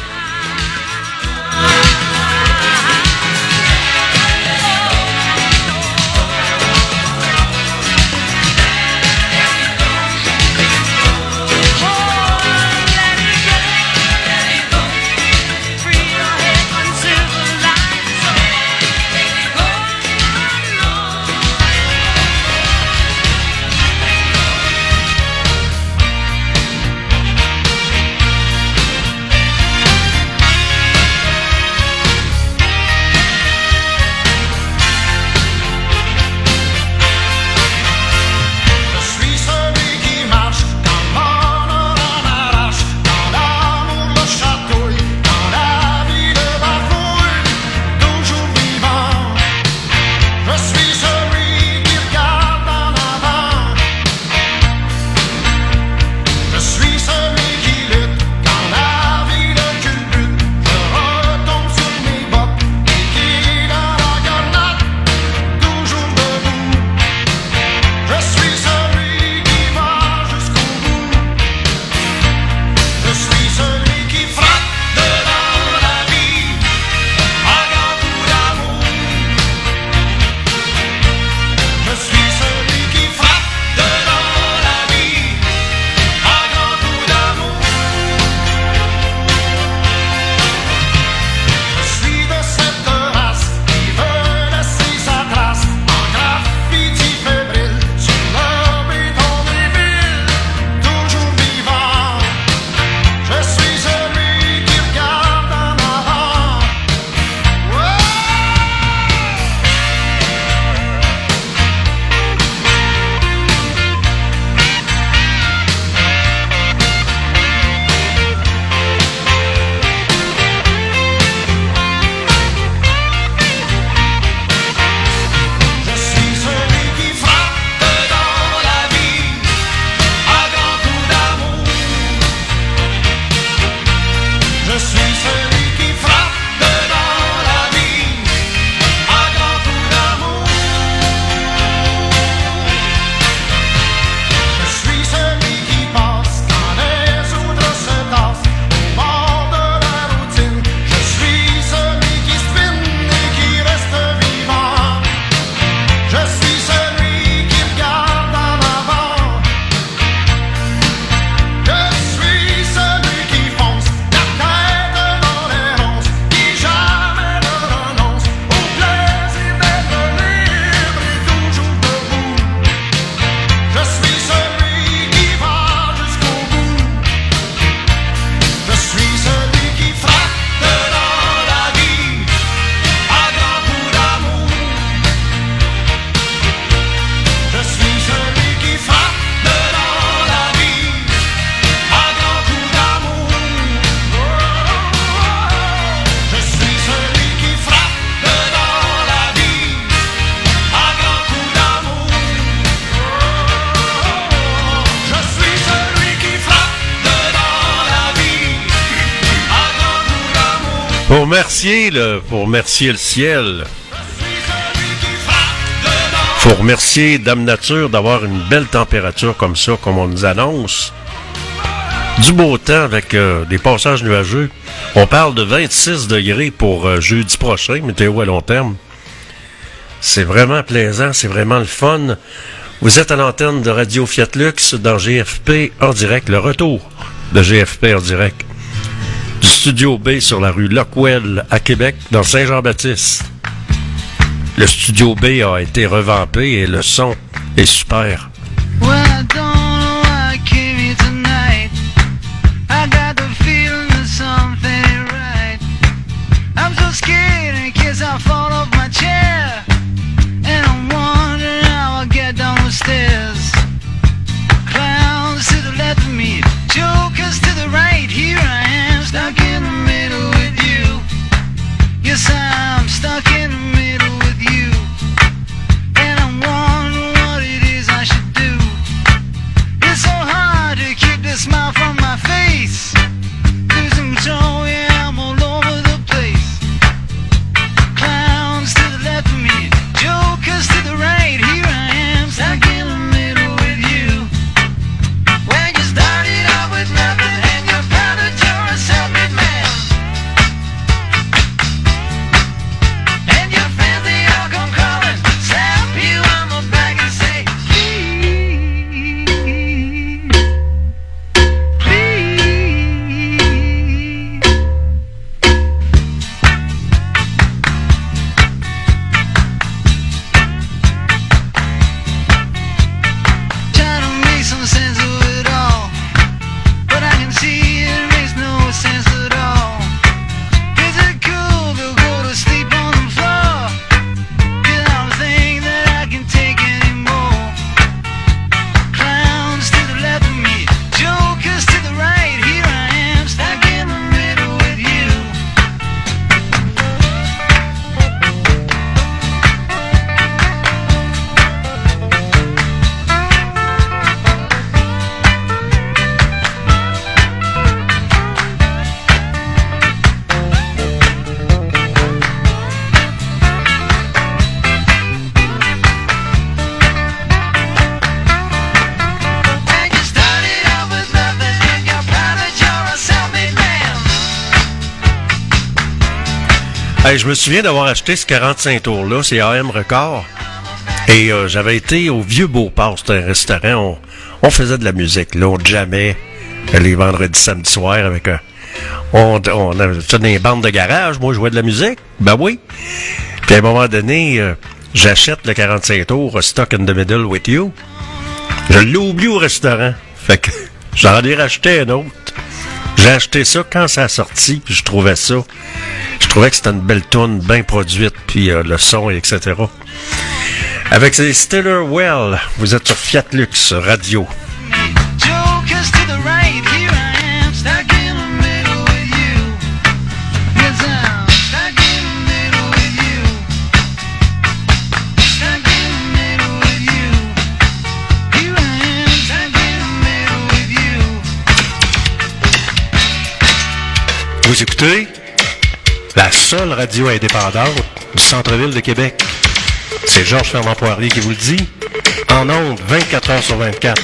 Pour remercier le, pour remercier le ciel, faut faut remercier Dame Nature d'avoir une belle température comme ça, comme on nous annonce. Du beau temps avec euh, des passages nuageux. On parle de vingt-six degrés pour euh, jeudi prochain, météo à long terme. C'est vraiment plaisant, c'est vraiment le fun. Vous êtes à l'antenne de Radio Fiat Lux dans G F P en direct, le retour de G F P en direct. Du Studio B sur la rue Lockwell à Québec, dans Saint-Jean-Baptiste. Le Studio B a été revampé et le son est super. Well, I don't know why I came here tonight. I got the feeling that something ain't right. I'm so scared in case I fall off my chair. And I'm wondering how I'll get down the stairs. Clowns to the left of me, jokers to the right. Here I am, stuck in the middle with you. Yes, I'm stuck in the middle with you. And I'm wondering what it is I should do. It's so hard to keep the smile from my face. Losing control, yeah, I'm all over the place. Clowns to the left of me, jokers to the right. Here I am, stuck in the middle with you. When you started out with nothing and you're proud that you're a self-made man. And your friends, they all come calling, slap you on the back and say, please, please. Trying to make some sense of it all, but I can see it makes no sense at all. Is it cool to go to sleep on the floor? 'Cause I don't think that I can take anymore. Clowns to the left of me, jokers to the right. Here I am, stuck in the middle with you. And you started out with nothing and you're proud that you're a self-made man. Hey, je me souviens d'avoir acheté ce quarante-cinq tours-là, c'est A M Record. Et euh, j'avais été au Vieux Beauport, c'était un restaurant, on, on faisait de la musique, là, on jammait euh, les vendredis, samedis soirs avec un... On, on avait fait des bandes de garage, moi je jouais de la musique, ben oui. Puis à un moment donné, euh, j'achète le quarante-cinq tours, euh, Stuck in the Middle with You. Je l'ai oublié au restaurant, fait que j'en ai racheté un autre. J'ai acheté ça quand ça a sorti, puis je trouvais ça... Je trouvais que c'était une belle toune, bien produite, puis euh, le son, et cetera. Avec ces Stillerwell, vous êtes sur Fiat Lux Radio. Jokers to the right, here I am, stuck in the middle with you. Yes, I'm stuck in the middle with you. Stuck in the middle with you. Here I am, stuck in the middle with you. Vous écoutez la seule radio indépendante du centre-ville de Québec. C'est Georges Fernand Poirier qui vous le dit. En ondes, vingt-quatre heures sur vingt-quatre.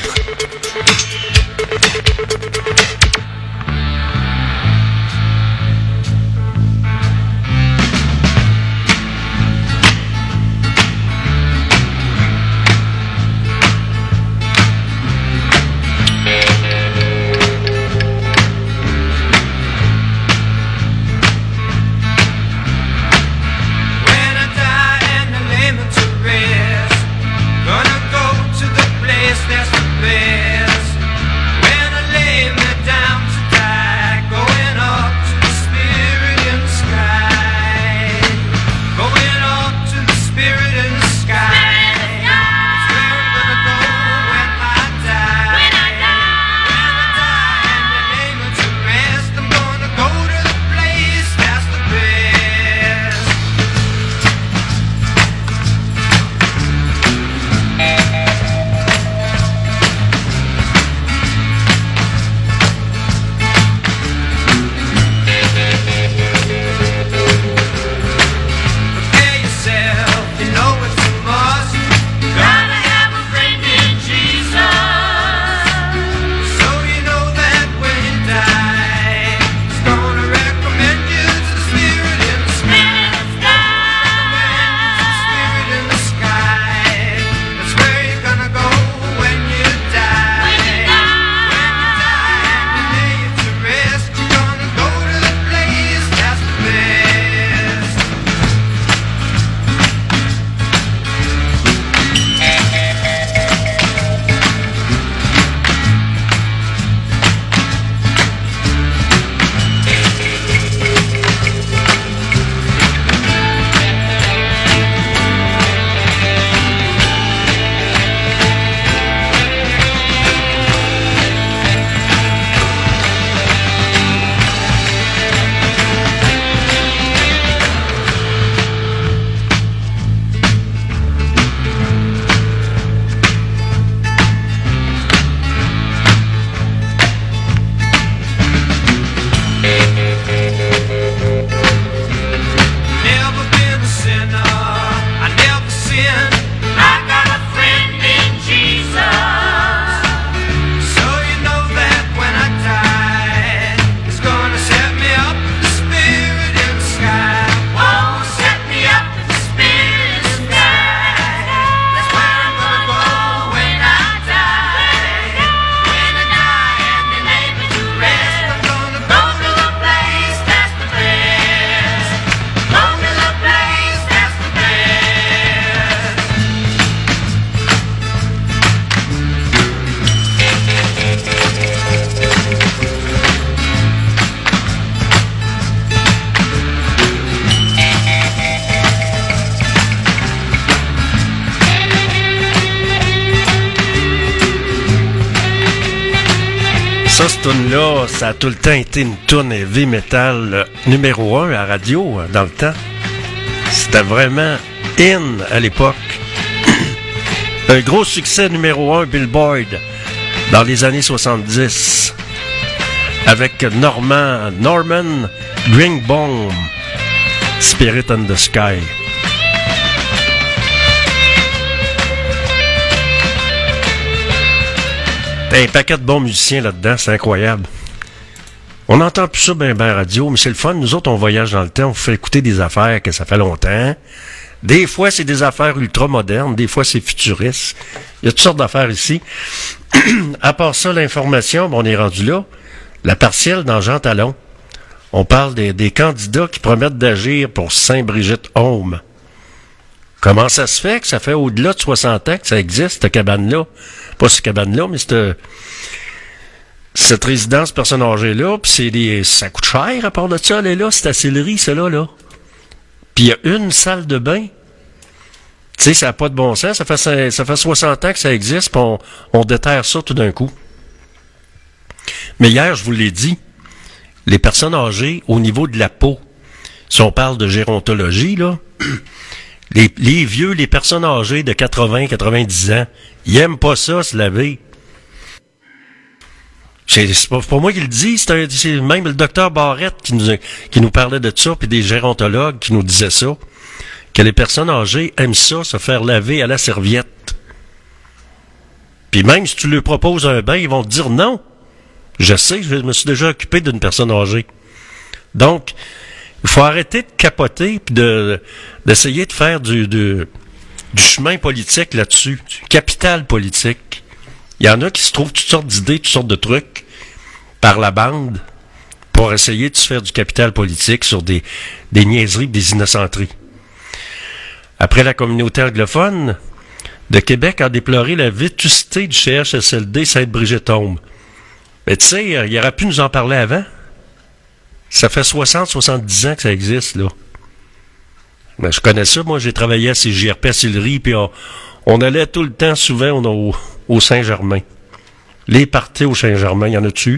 When I die and I lay me to rest, gonna go to the place that's the best. Ça, cette tune-là, ça a tout le temps été une tune heavy metal euh, numéro un à radio euh, dans le temps. C'était vraiment in à l'époque. Un gros succès numéro un Billboard dans les années soixante-dix avec Norman, Norman Greenbaum, Spirit in the Sky. T'as un paquet de bons musiciens là-dedans, c'est incroyable. On n'entend plus ça ben ben radio, mais c'est le fun. Nous autres, on voyage dans le temps, on fait écouter des affaires que ça fait longtemps. Des fois, c'est des affaires ultra modernes, des fois, c'est futuriste. Il y a toutes sortes d'affaires ici. À part ça, l'information, ben, on est rendu là. La partielle dans Jean Talon. On parle des, des candidats qui promettent d'agir pour Saint-Brigitte-Home. Comment ça se fait que ça fait au-delà de soixante ans que ça existe, cette cabane-là? Pas cette cabane-là, mais cette, cette résidence personne âgée-là, puis c'est des, ça coûte cher à part de ça, elle est là, c'est acilerie, celle-là, là. Puis il y a une salle de bain. Tu sais, ça n'a pas de bon sens, ça fait, ça fait soixante ans que ça existe, puis on, on déterre ça tout d'un coup. Mais hier, je vous l'ai dit, les personnes âgées, au niveau de la peau, si on parle de gérontologie, là, Les, les vieux, les personnes âgées de quatre-vingts, quatre-vingt-dix ans, ils aiment pas ça, se laver. C'est, c'est pas, pas moi qui le dis, c'est, un, c'est même le docteur Barrette qui nous, qui nous parlait de ça, puis des gérontologues qui nous disaient ça, que les personnes âgées aiment ça, se faire laver à la serviette. Puis même si tu leur proposes un bain, ils vont te dire non. Je sais, je me suis déjà occupé d'une personne âgée. Donc, il faut arrêter de capoter puis de, d'essayer de faire du, du, du chemin politique là-dessus, du capital politique. Il y en a qui se trouvent toutes sortes d'idées, toutes sortes de trucs par la bande pour essayer de se faire du capital politique sur des, des niaiseries, des innocenteries. Après la communauté anglophone de Québec a déploré la vétusté du C H S L D Sainte-Brigitte-Home. Mais tu sais, il aurait pu nous en parler avant. Ça fait soixante, soixante-dix ans que ça existe, là. Ben, je connais ça, moi, j'ai travaillé à C J R P à Sillery, puis on, on allait tout le temps, souvent, on a au, au Saint-Germain. Les parties au Saint-Germain, il y en a dessus.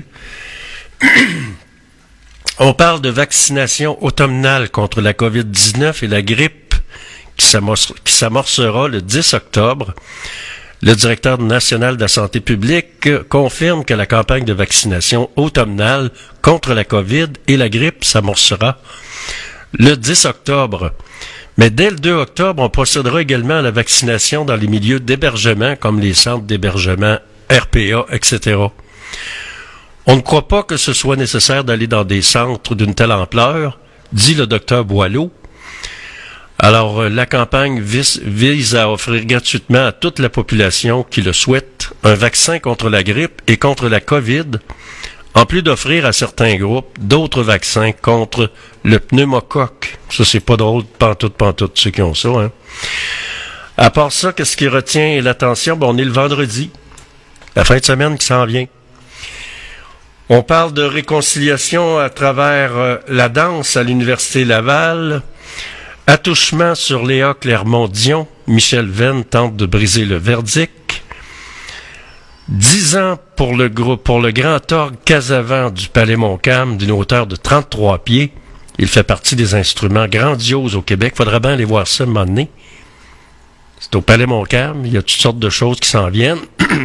On parle de vaccination automnale contre la covid dix-neuf et la grippe qui, s'amorce, qui s'amorcera le dix octobre. Le directeur national de la santé publique confirme que la campagne de vaccination automnale contre la COVID et la grippe s'amorcera le dix octobre. Mais dès le deux octobre, on procédera également à la vaccination dans les milieux d'hébergement comme les centres d'hébergement, R P A, et cetera. On ne croit pas que ce soit nécessaire d'aller dans des centres d'une telle ampleur, dit le docteur Boileau. Alors, euh, la campagne vise, vise à offrir gratuitement à toute la population qui le souhaite un vaccin contre la grippe et contre la COVID, en plus d'offrir à certains groupes d'autres vaccins contre le pneumocoque. Ça, c'est pas drôle, pantoute, pantoute, ceux qui ont ça, hein. À part ça, qu'est-ce qui retient l'attention? Bon, on est le vendredi, la fin de semaine qui s'en vient. On parle de réconciliation à travers euh, la danse à l'Université Laval. Attouchement sur Léa Clermont-Dion, Michel Venn tente de briser le verdict. Dix ans pour le groupe, pour le grand orgue Casavant du Palais Montcalm, d'une hauteur de trente-trois pieds. Il fait partie des instruments grandioses au Québec. Faudrait bien aller voir ça un moment donné. C'est au Palais Montcalm. Il y a toutes sortes de choses qui s'en viennent.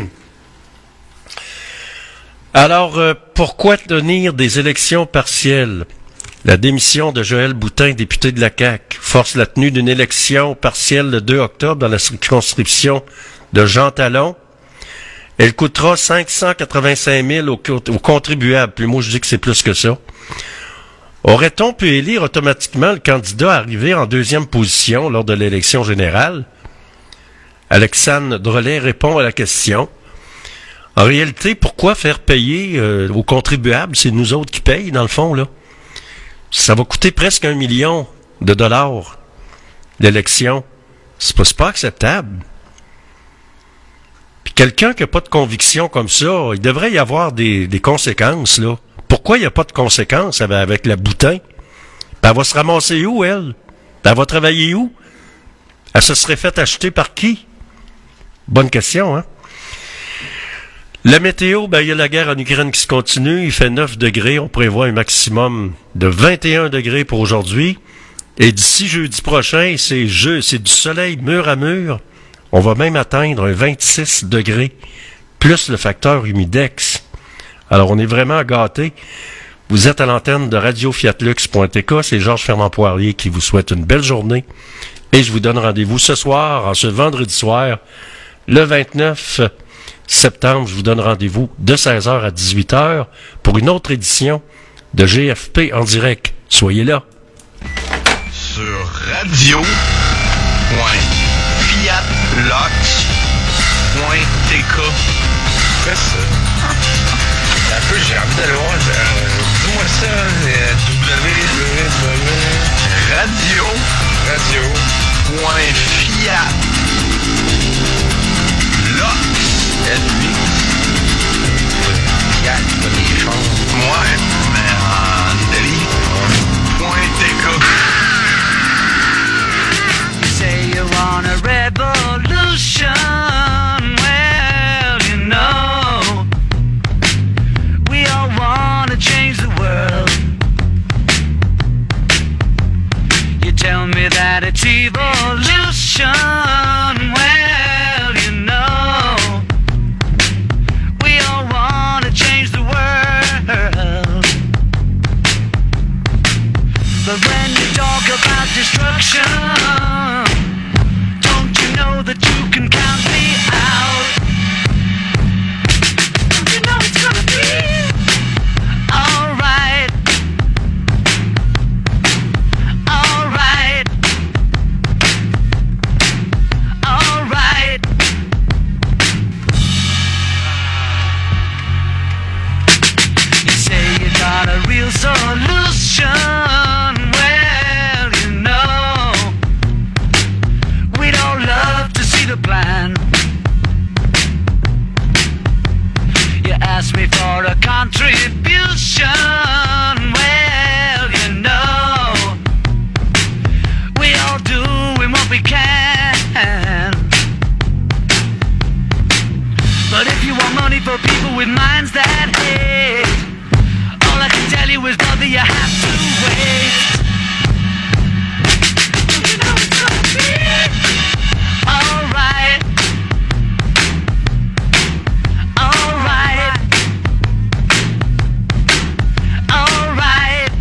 Alors, euh, pourquoi tenir des élections partielles? La démission de Joël Boutin, député de la C A Q, force la tenue d'une élection partielle le deux octobre dans la circonscription de Jean Talon. Elle coûtera cinq cent quatre-vingt-cinq mille aux, aux contribuables. Puis moi, je dis que c'est plus que ça. Aurait-on pu élire automatiquement le candidat arrivé en deuxième position lors de l'élection générale? Alexandre Drolet répond à la question. En réalité, pourquoi faire payer euh, aux contribuables? C'est nous autres qui payent, dans le fond, là. Ça va coûter presque un million de dollars, l'élection. C'est pas, c'est pas acceptable. Puis quelqu'un qui n'a pas de conviction comme ça, il devrait y avoir des, des conséquences, là. Pourquoi il n'y a pas de conséquences avec, avec la Boutin? Ben, elle va se ramasser où, elle? Ben, elle va travailler où? Elle se serait fait acheter par qui? Bonne question, hein? La météo, ben, il y a la guerre en Ukraine qui se continue. Il fait neuf degrés. On prévoit un maximum de vingt et un degrés pour aujourd'hui. Et d'ici jeudi prochain, c'est jeu, c'est du soleil mur à mur. On va même atteindre un vingt-six degrés, plus le facteur humidex. Alors, on est vraiment gâtés. Vous êtes à l'antenne de radio fiat lux point t k. C'est Georges Fernand Poirier qui vous souhaite une belle journée. Et je vous donne rendez-vous ce soir, en ce vendredi soir, le vingt-neuf septembre. Je vous donne rendez-vous de seize heures à dix-huit heures pour une autre édition de G F P en direct. Soyez là. Sur radio point fiat lux point t k. Qu'est-ce que c'est? Un peu, j'ai envie d'aller voir. Euh, Dis-moi ça, euh, www. Radio. Radio. Point fiat. Lux. L-U. Fiat, pas des choses. Ouais, mais en délire. Point T K. You say you want a revolution. Well, you know, we all want to change the world. You tell me that it's evolution. Well, you know, we all want to change the world. But when you talk about destruction, don't you know that you can count me out? Don't you know it's gonna be alright? Alright. Alright. You say you got a real solution. Well, you know, we'd all love to see the plan. You ask me for a contribution. Well, you know, we all doing what we can. But if you want money for people with minds that hate, all I can tell you is, brother, you have to wait. Don't you know it's gonna be alright? Alright. Alright.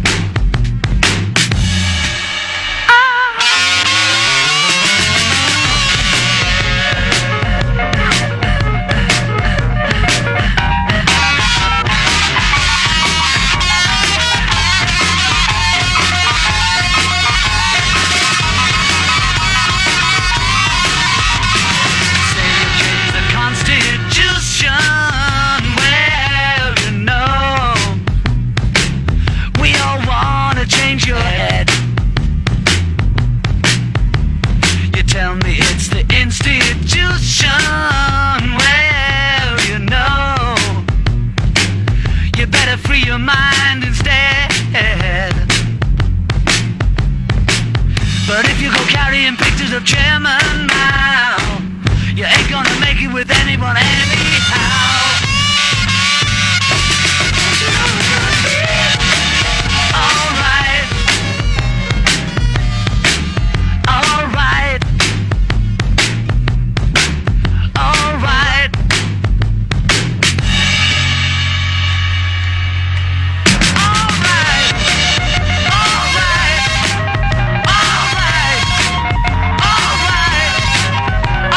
Say you change the Constitution. Well, you know, we all wanna change your head. You tell me it's the institution. Well, you know, you better free your mind instead. But if you go carrying pictures of Chairman Mao, you ain't gonna make it with anyone anyhow. Alright. Alright. Alright. Alright. Alright. Alright. Alright.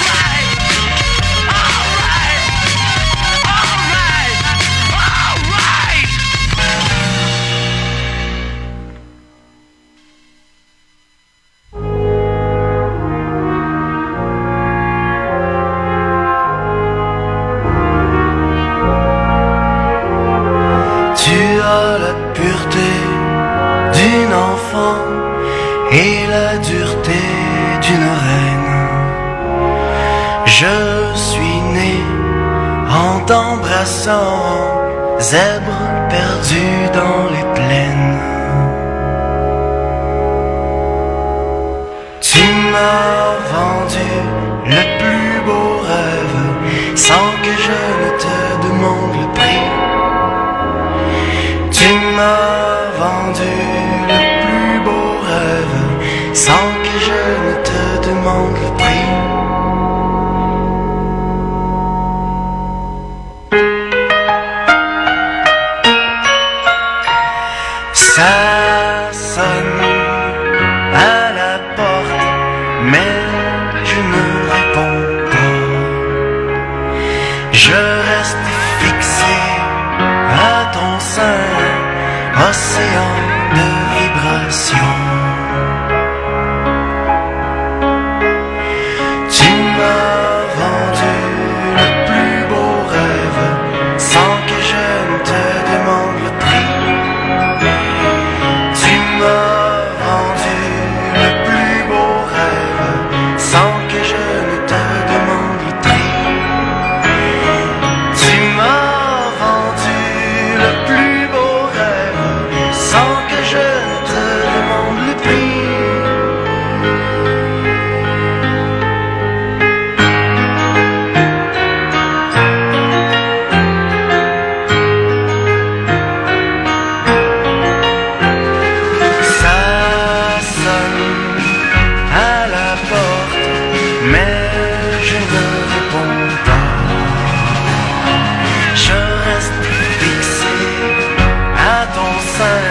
et la dureté d'une reine. Je suis né en t'embrassant, zèbre perdu dans les plaines. Tu m'as vendu le plus beau rêve sans que je ne te le plus beau rêve sans que je ne te demande le prix. Ça sonne à la porte, mais je ne réponds pas. Je reste fixé à ton sein, océan de vibrations. Tu m'as vendu le plus beau rêve sans que je ne te demande le prix. Tu m'as vendu le plus beau rêve sans que je ne te demande le prix. Tu m'as vendu le plus beau rêve sans que je ne te demande le prix. Ça sonne à la porte, mais je ne réponds pas. Je reste fixé à ton sein.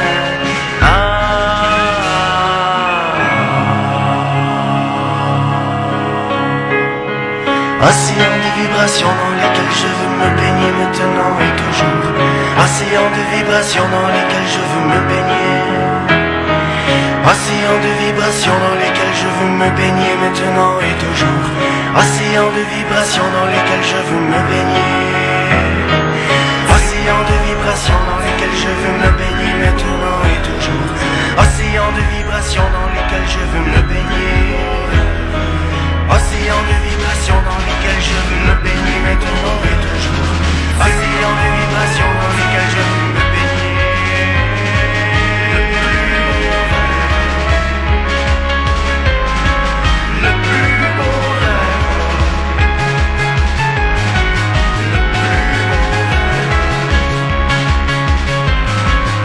Ah. Océan de vibrations dans lesquelles je veux me baigner maintenant et toujours. Océan de vibrations dans lesquelles je veux me baigner. Océan de vibrations dans lesquelles je veux me baigner maintenant et toujours. Océan de vibrations dans lesquelles je veux me baigner. Océan de vibrations dans lesquelles je veux me baigner maintenant et toujours. Océan de vibrations dans lesquelles je veux me baigner. Océan de vibrations dans lesquelles je veux me baigner maintenant et toujours. Océan de vibrations dans lesquelles je veux me baigner. Le plus beau rêve. Le plus beau rêve.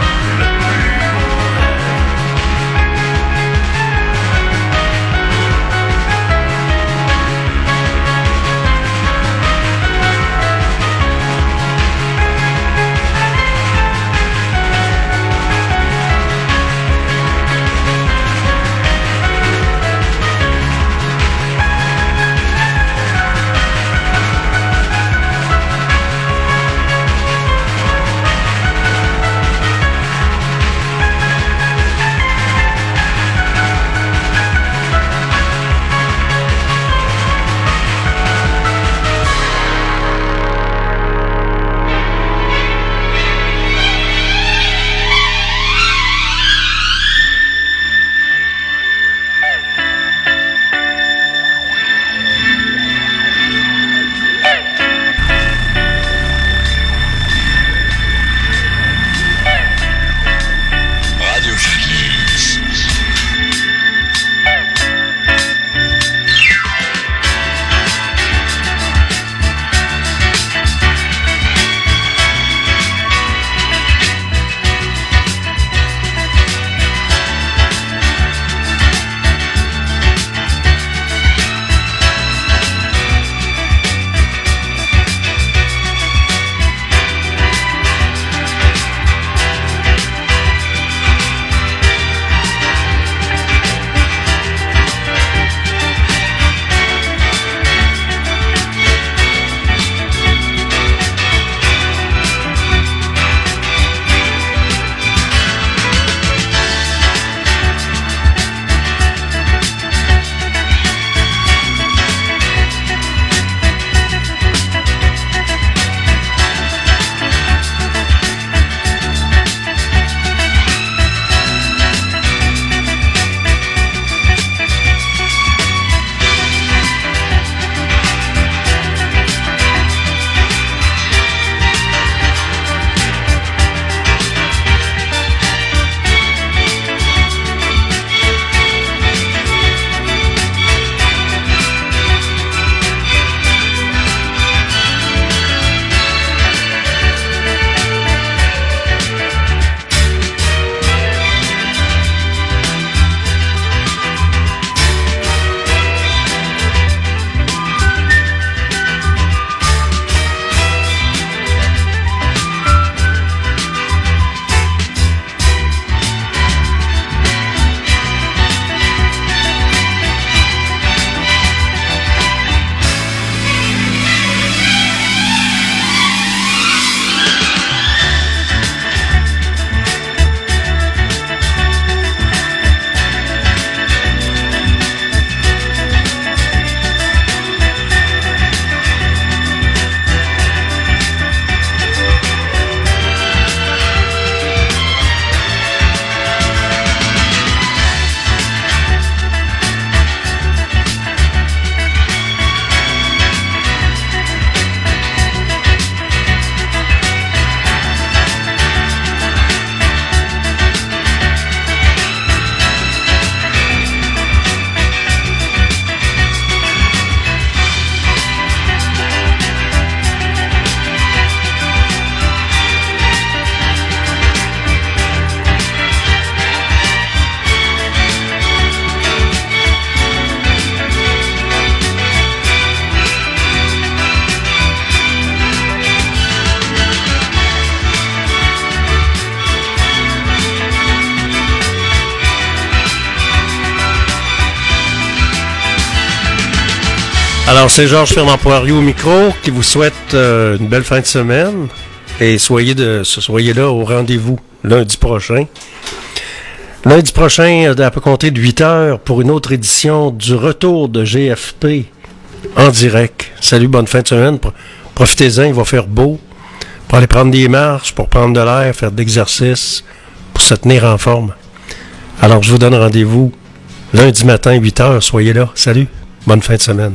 Alors, c'est Georges Fernand Poirier au micro qui vous souhaite euh, une belle fin de semaine et soyez, de, soyez là au rendez-vous lundi prochain. Lundi prochain, à peu compter de huit heures pour une autre édition du retour de G F P en direct. Salut, bonne fin de semaine. Profitez-en, il va faire beau pour aller prendre des marches, pour prendre de l'air, faire de l'exercice, pour se tenir en forme. Alors, je vous donne rendez-vous lundi matin, huit heures. Soyez là. Salut, bonne fin de semaine.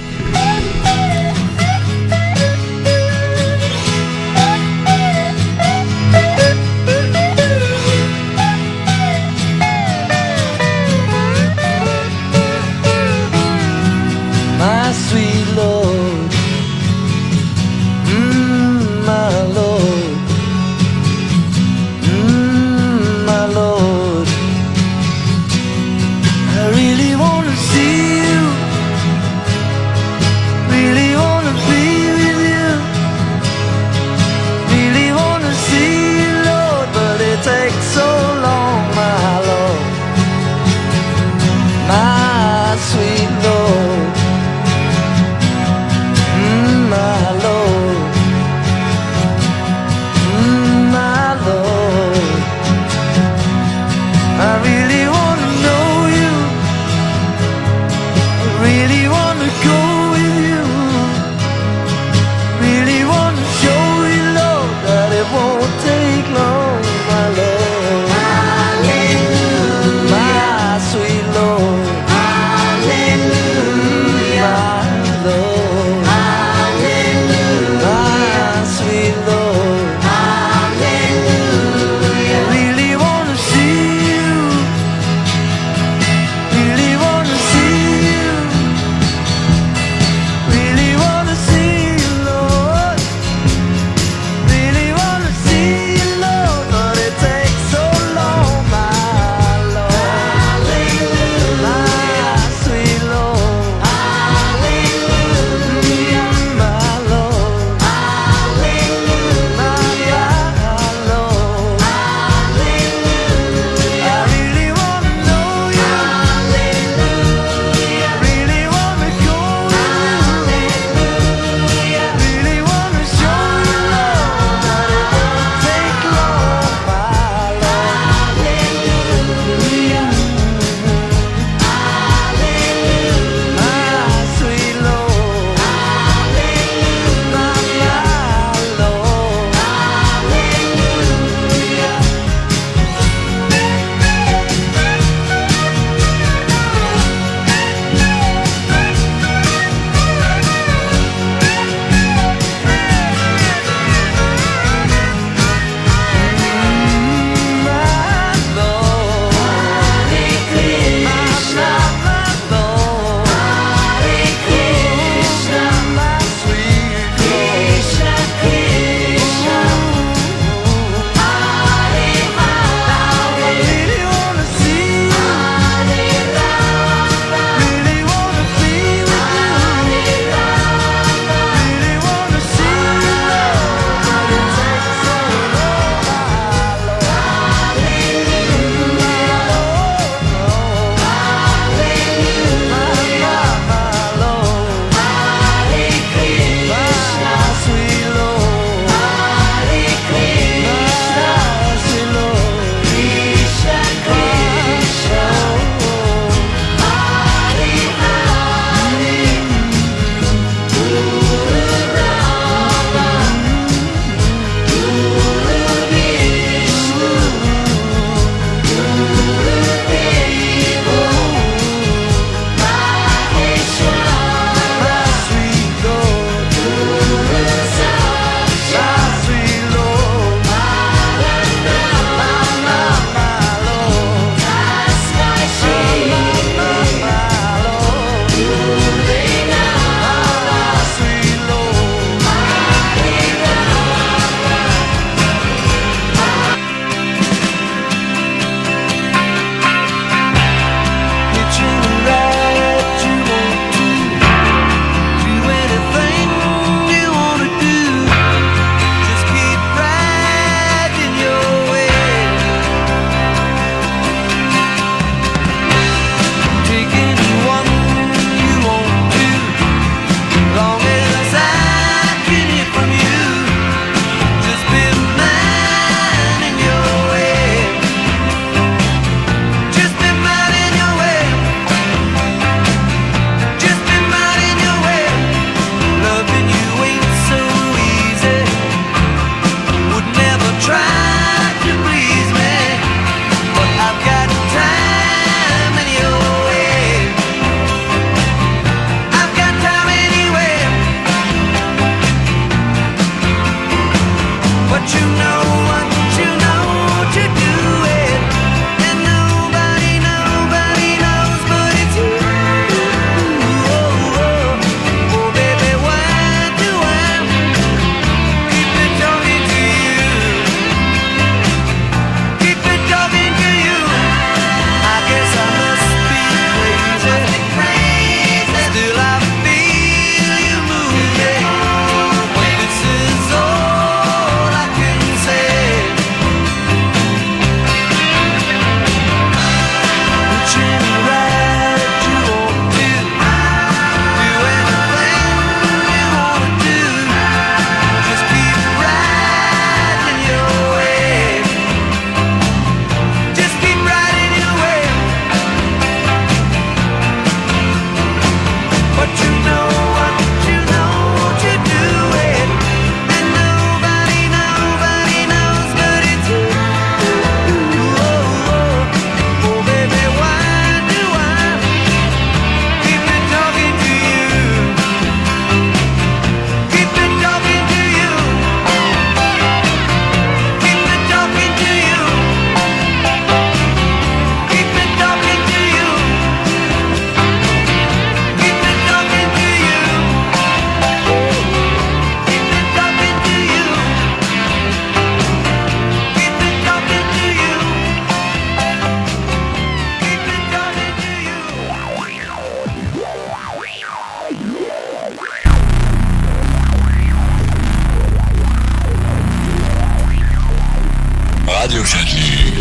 My sweet Lord, mm, my Lord, mm, my Lord, I really want to see you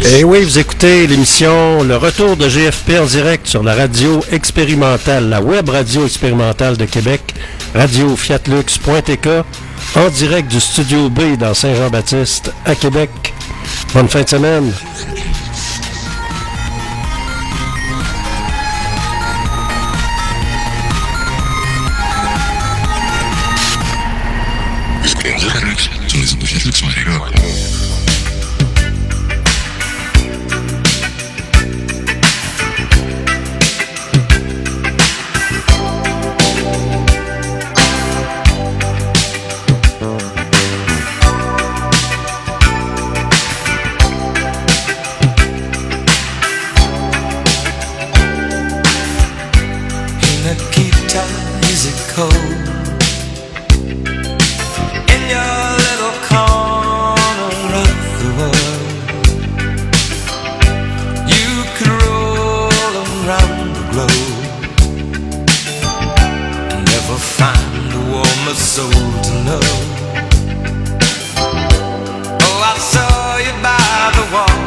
Et oui, vous écoutez l'émission Le Retour de G F P en direct sur la radio expérimentale, la web radio expérimentale de Québec, radio fiat lux point t k, en direct du Studio B dans Saint-Jean-Baptiste à Québec. Bonne fin de semaine. Nikita, is it cold in your little corner of the world? You could roll around the globe and never find a warmer soul to know. Oh, I saw you by the wall,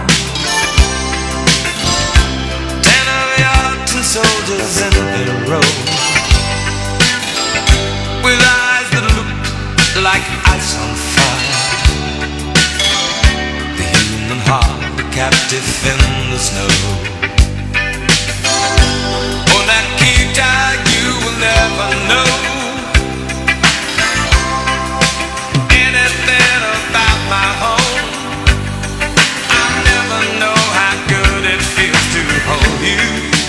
ten of your tin soldiers in their row, with eyes that looked like ice on fire, the human heart, a captive in the snow. Oh, Nikita, you will never know anything about my home. I'll never know how good it feels to hold you.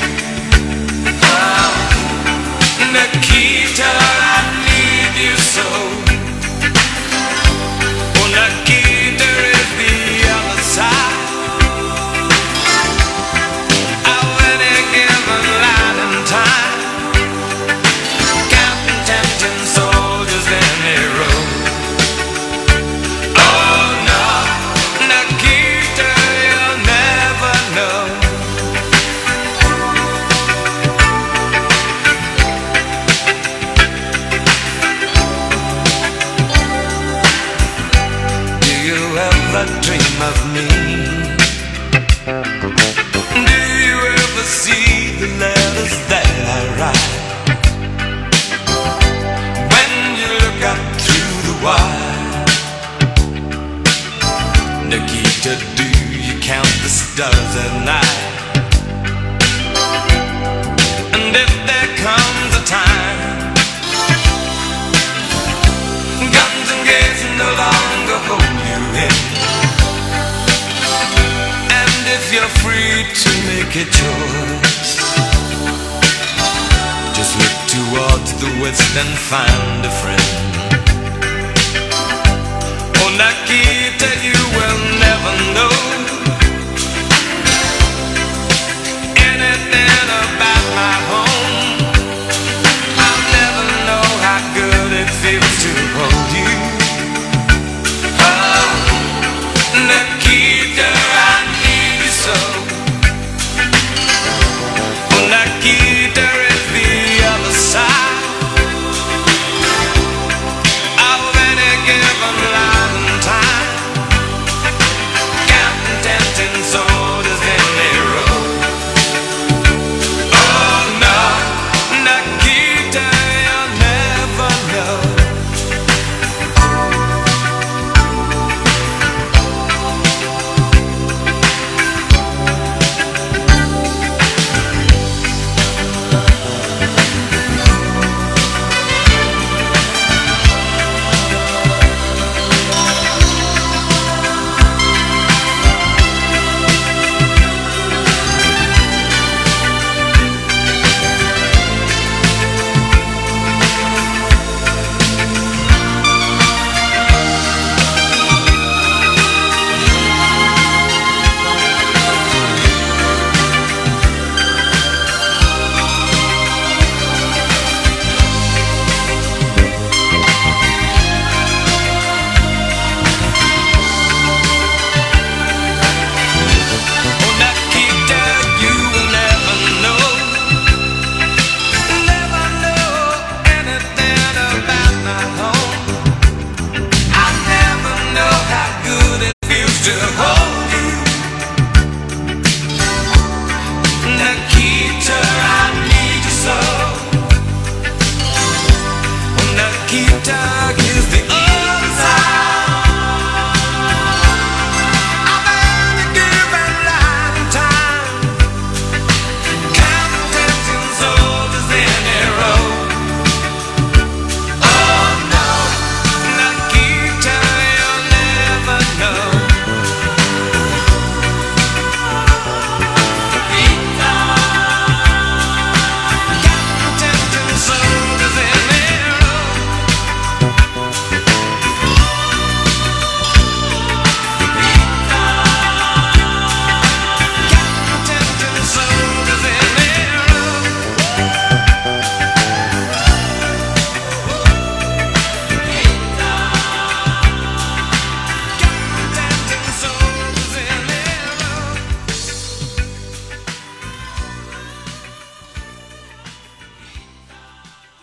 Oh, Nikita, I need you so. Oh, Nikita is the other side of any given light and time, counting tempting soldiers in a row. Oh no, Nikita, you'll never know. Do you ever dream of me? Do you ever see the letters that I write? When you look up through the wire, Nikita, do you count the stars at night? And if there comes a time guns and gates no longer hold you in, and if you're free to make a choice, just look towards the west and find a friend. Oh, Nikita, you will never know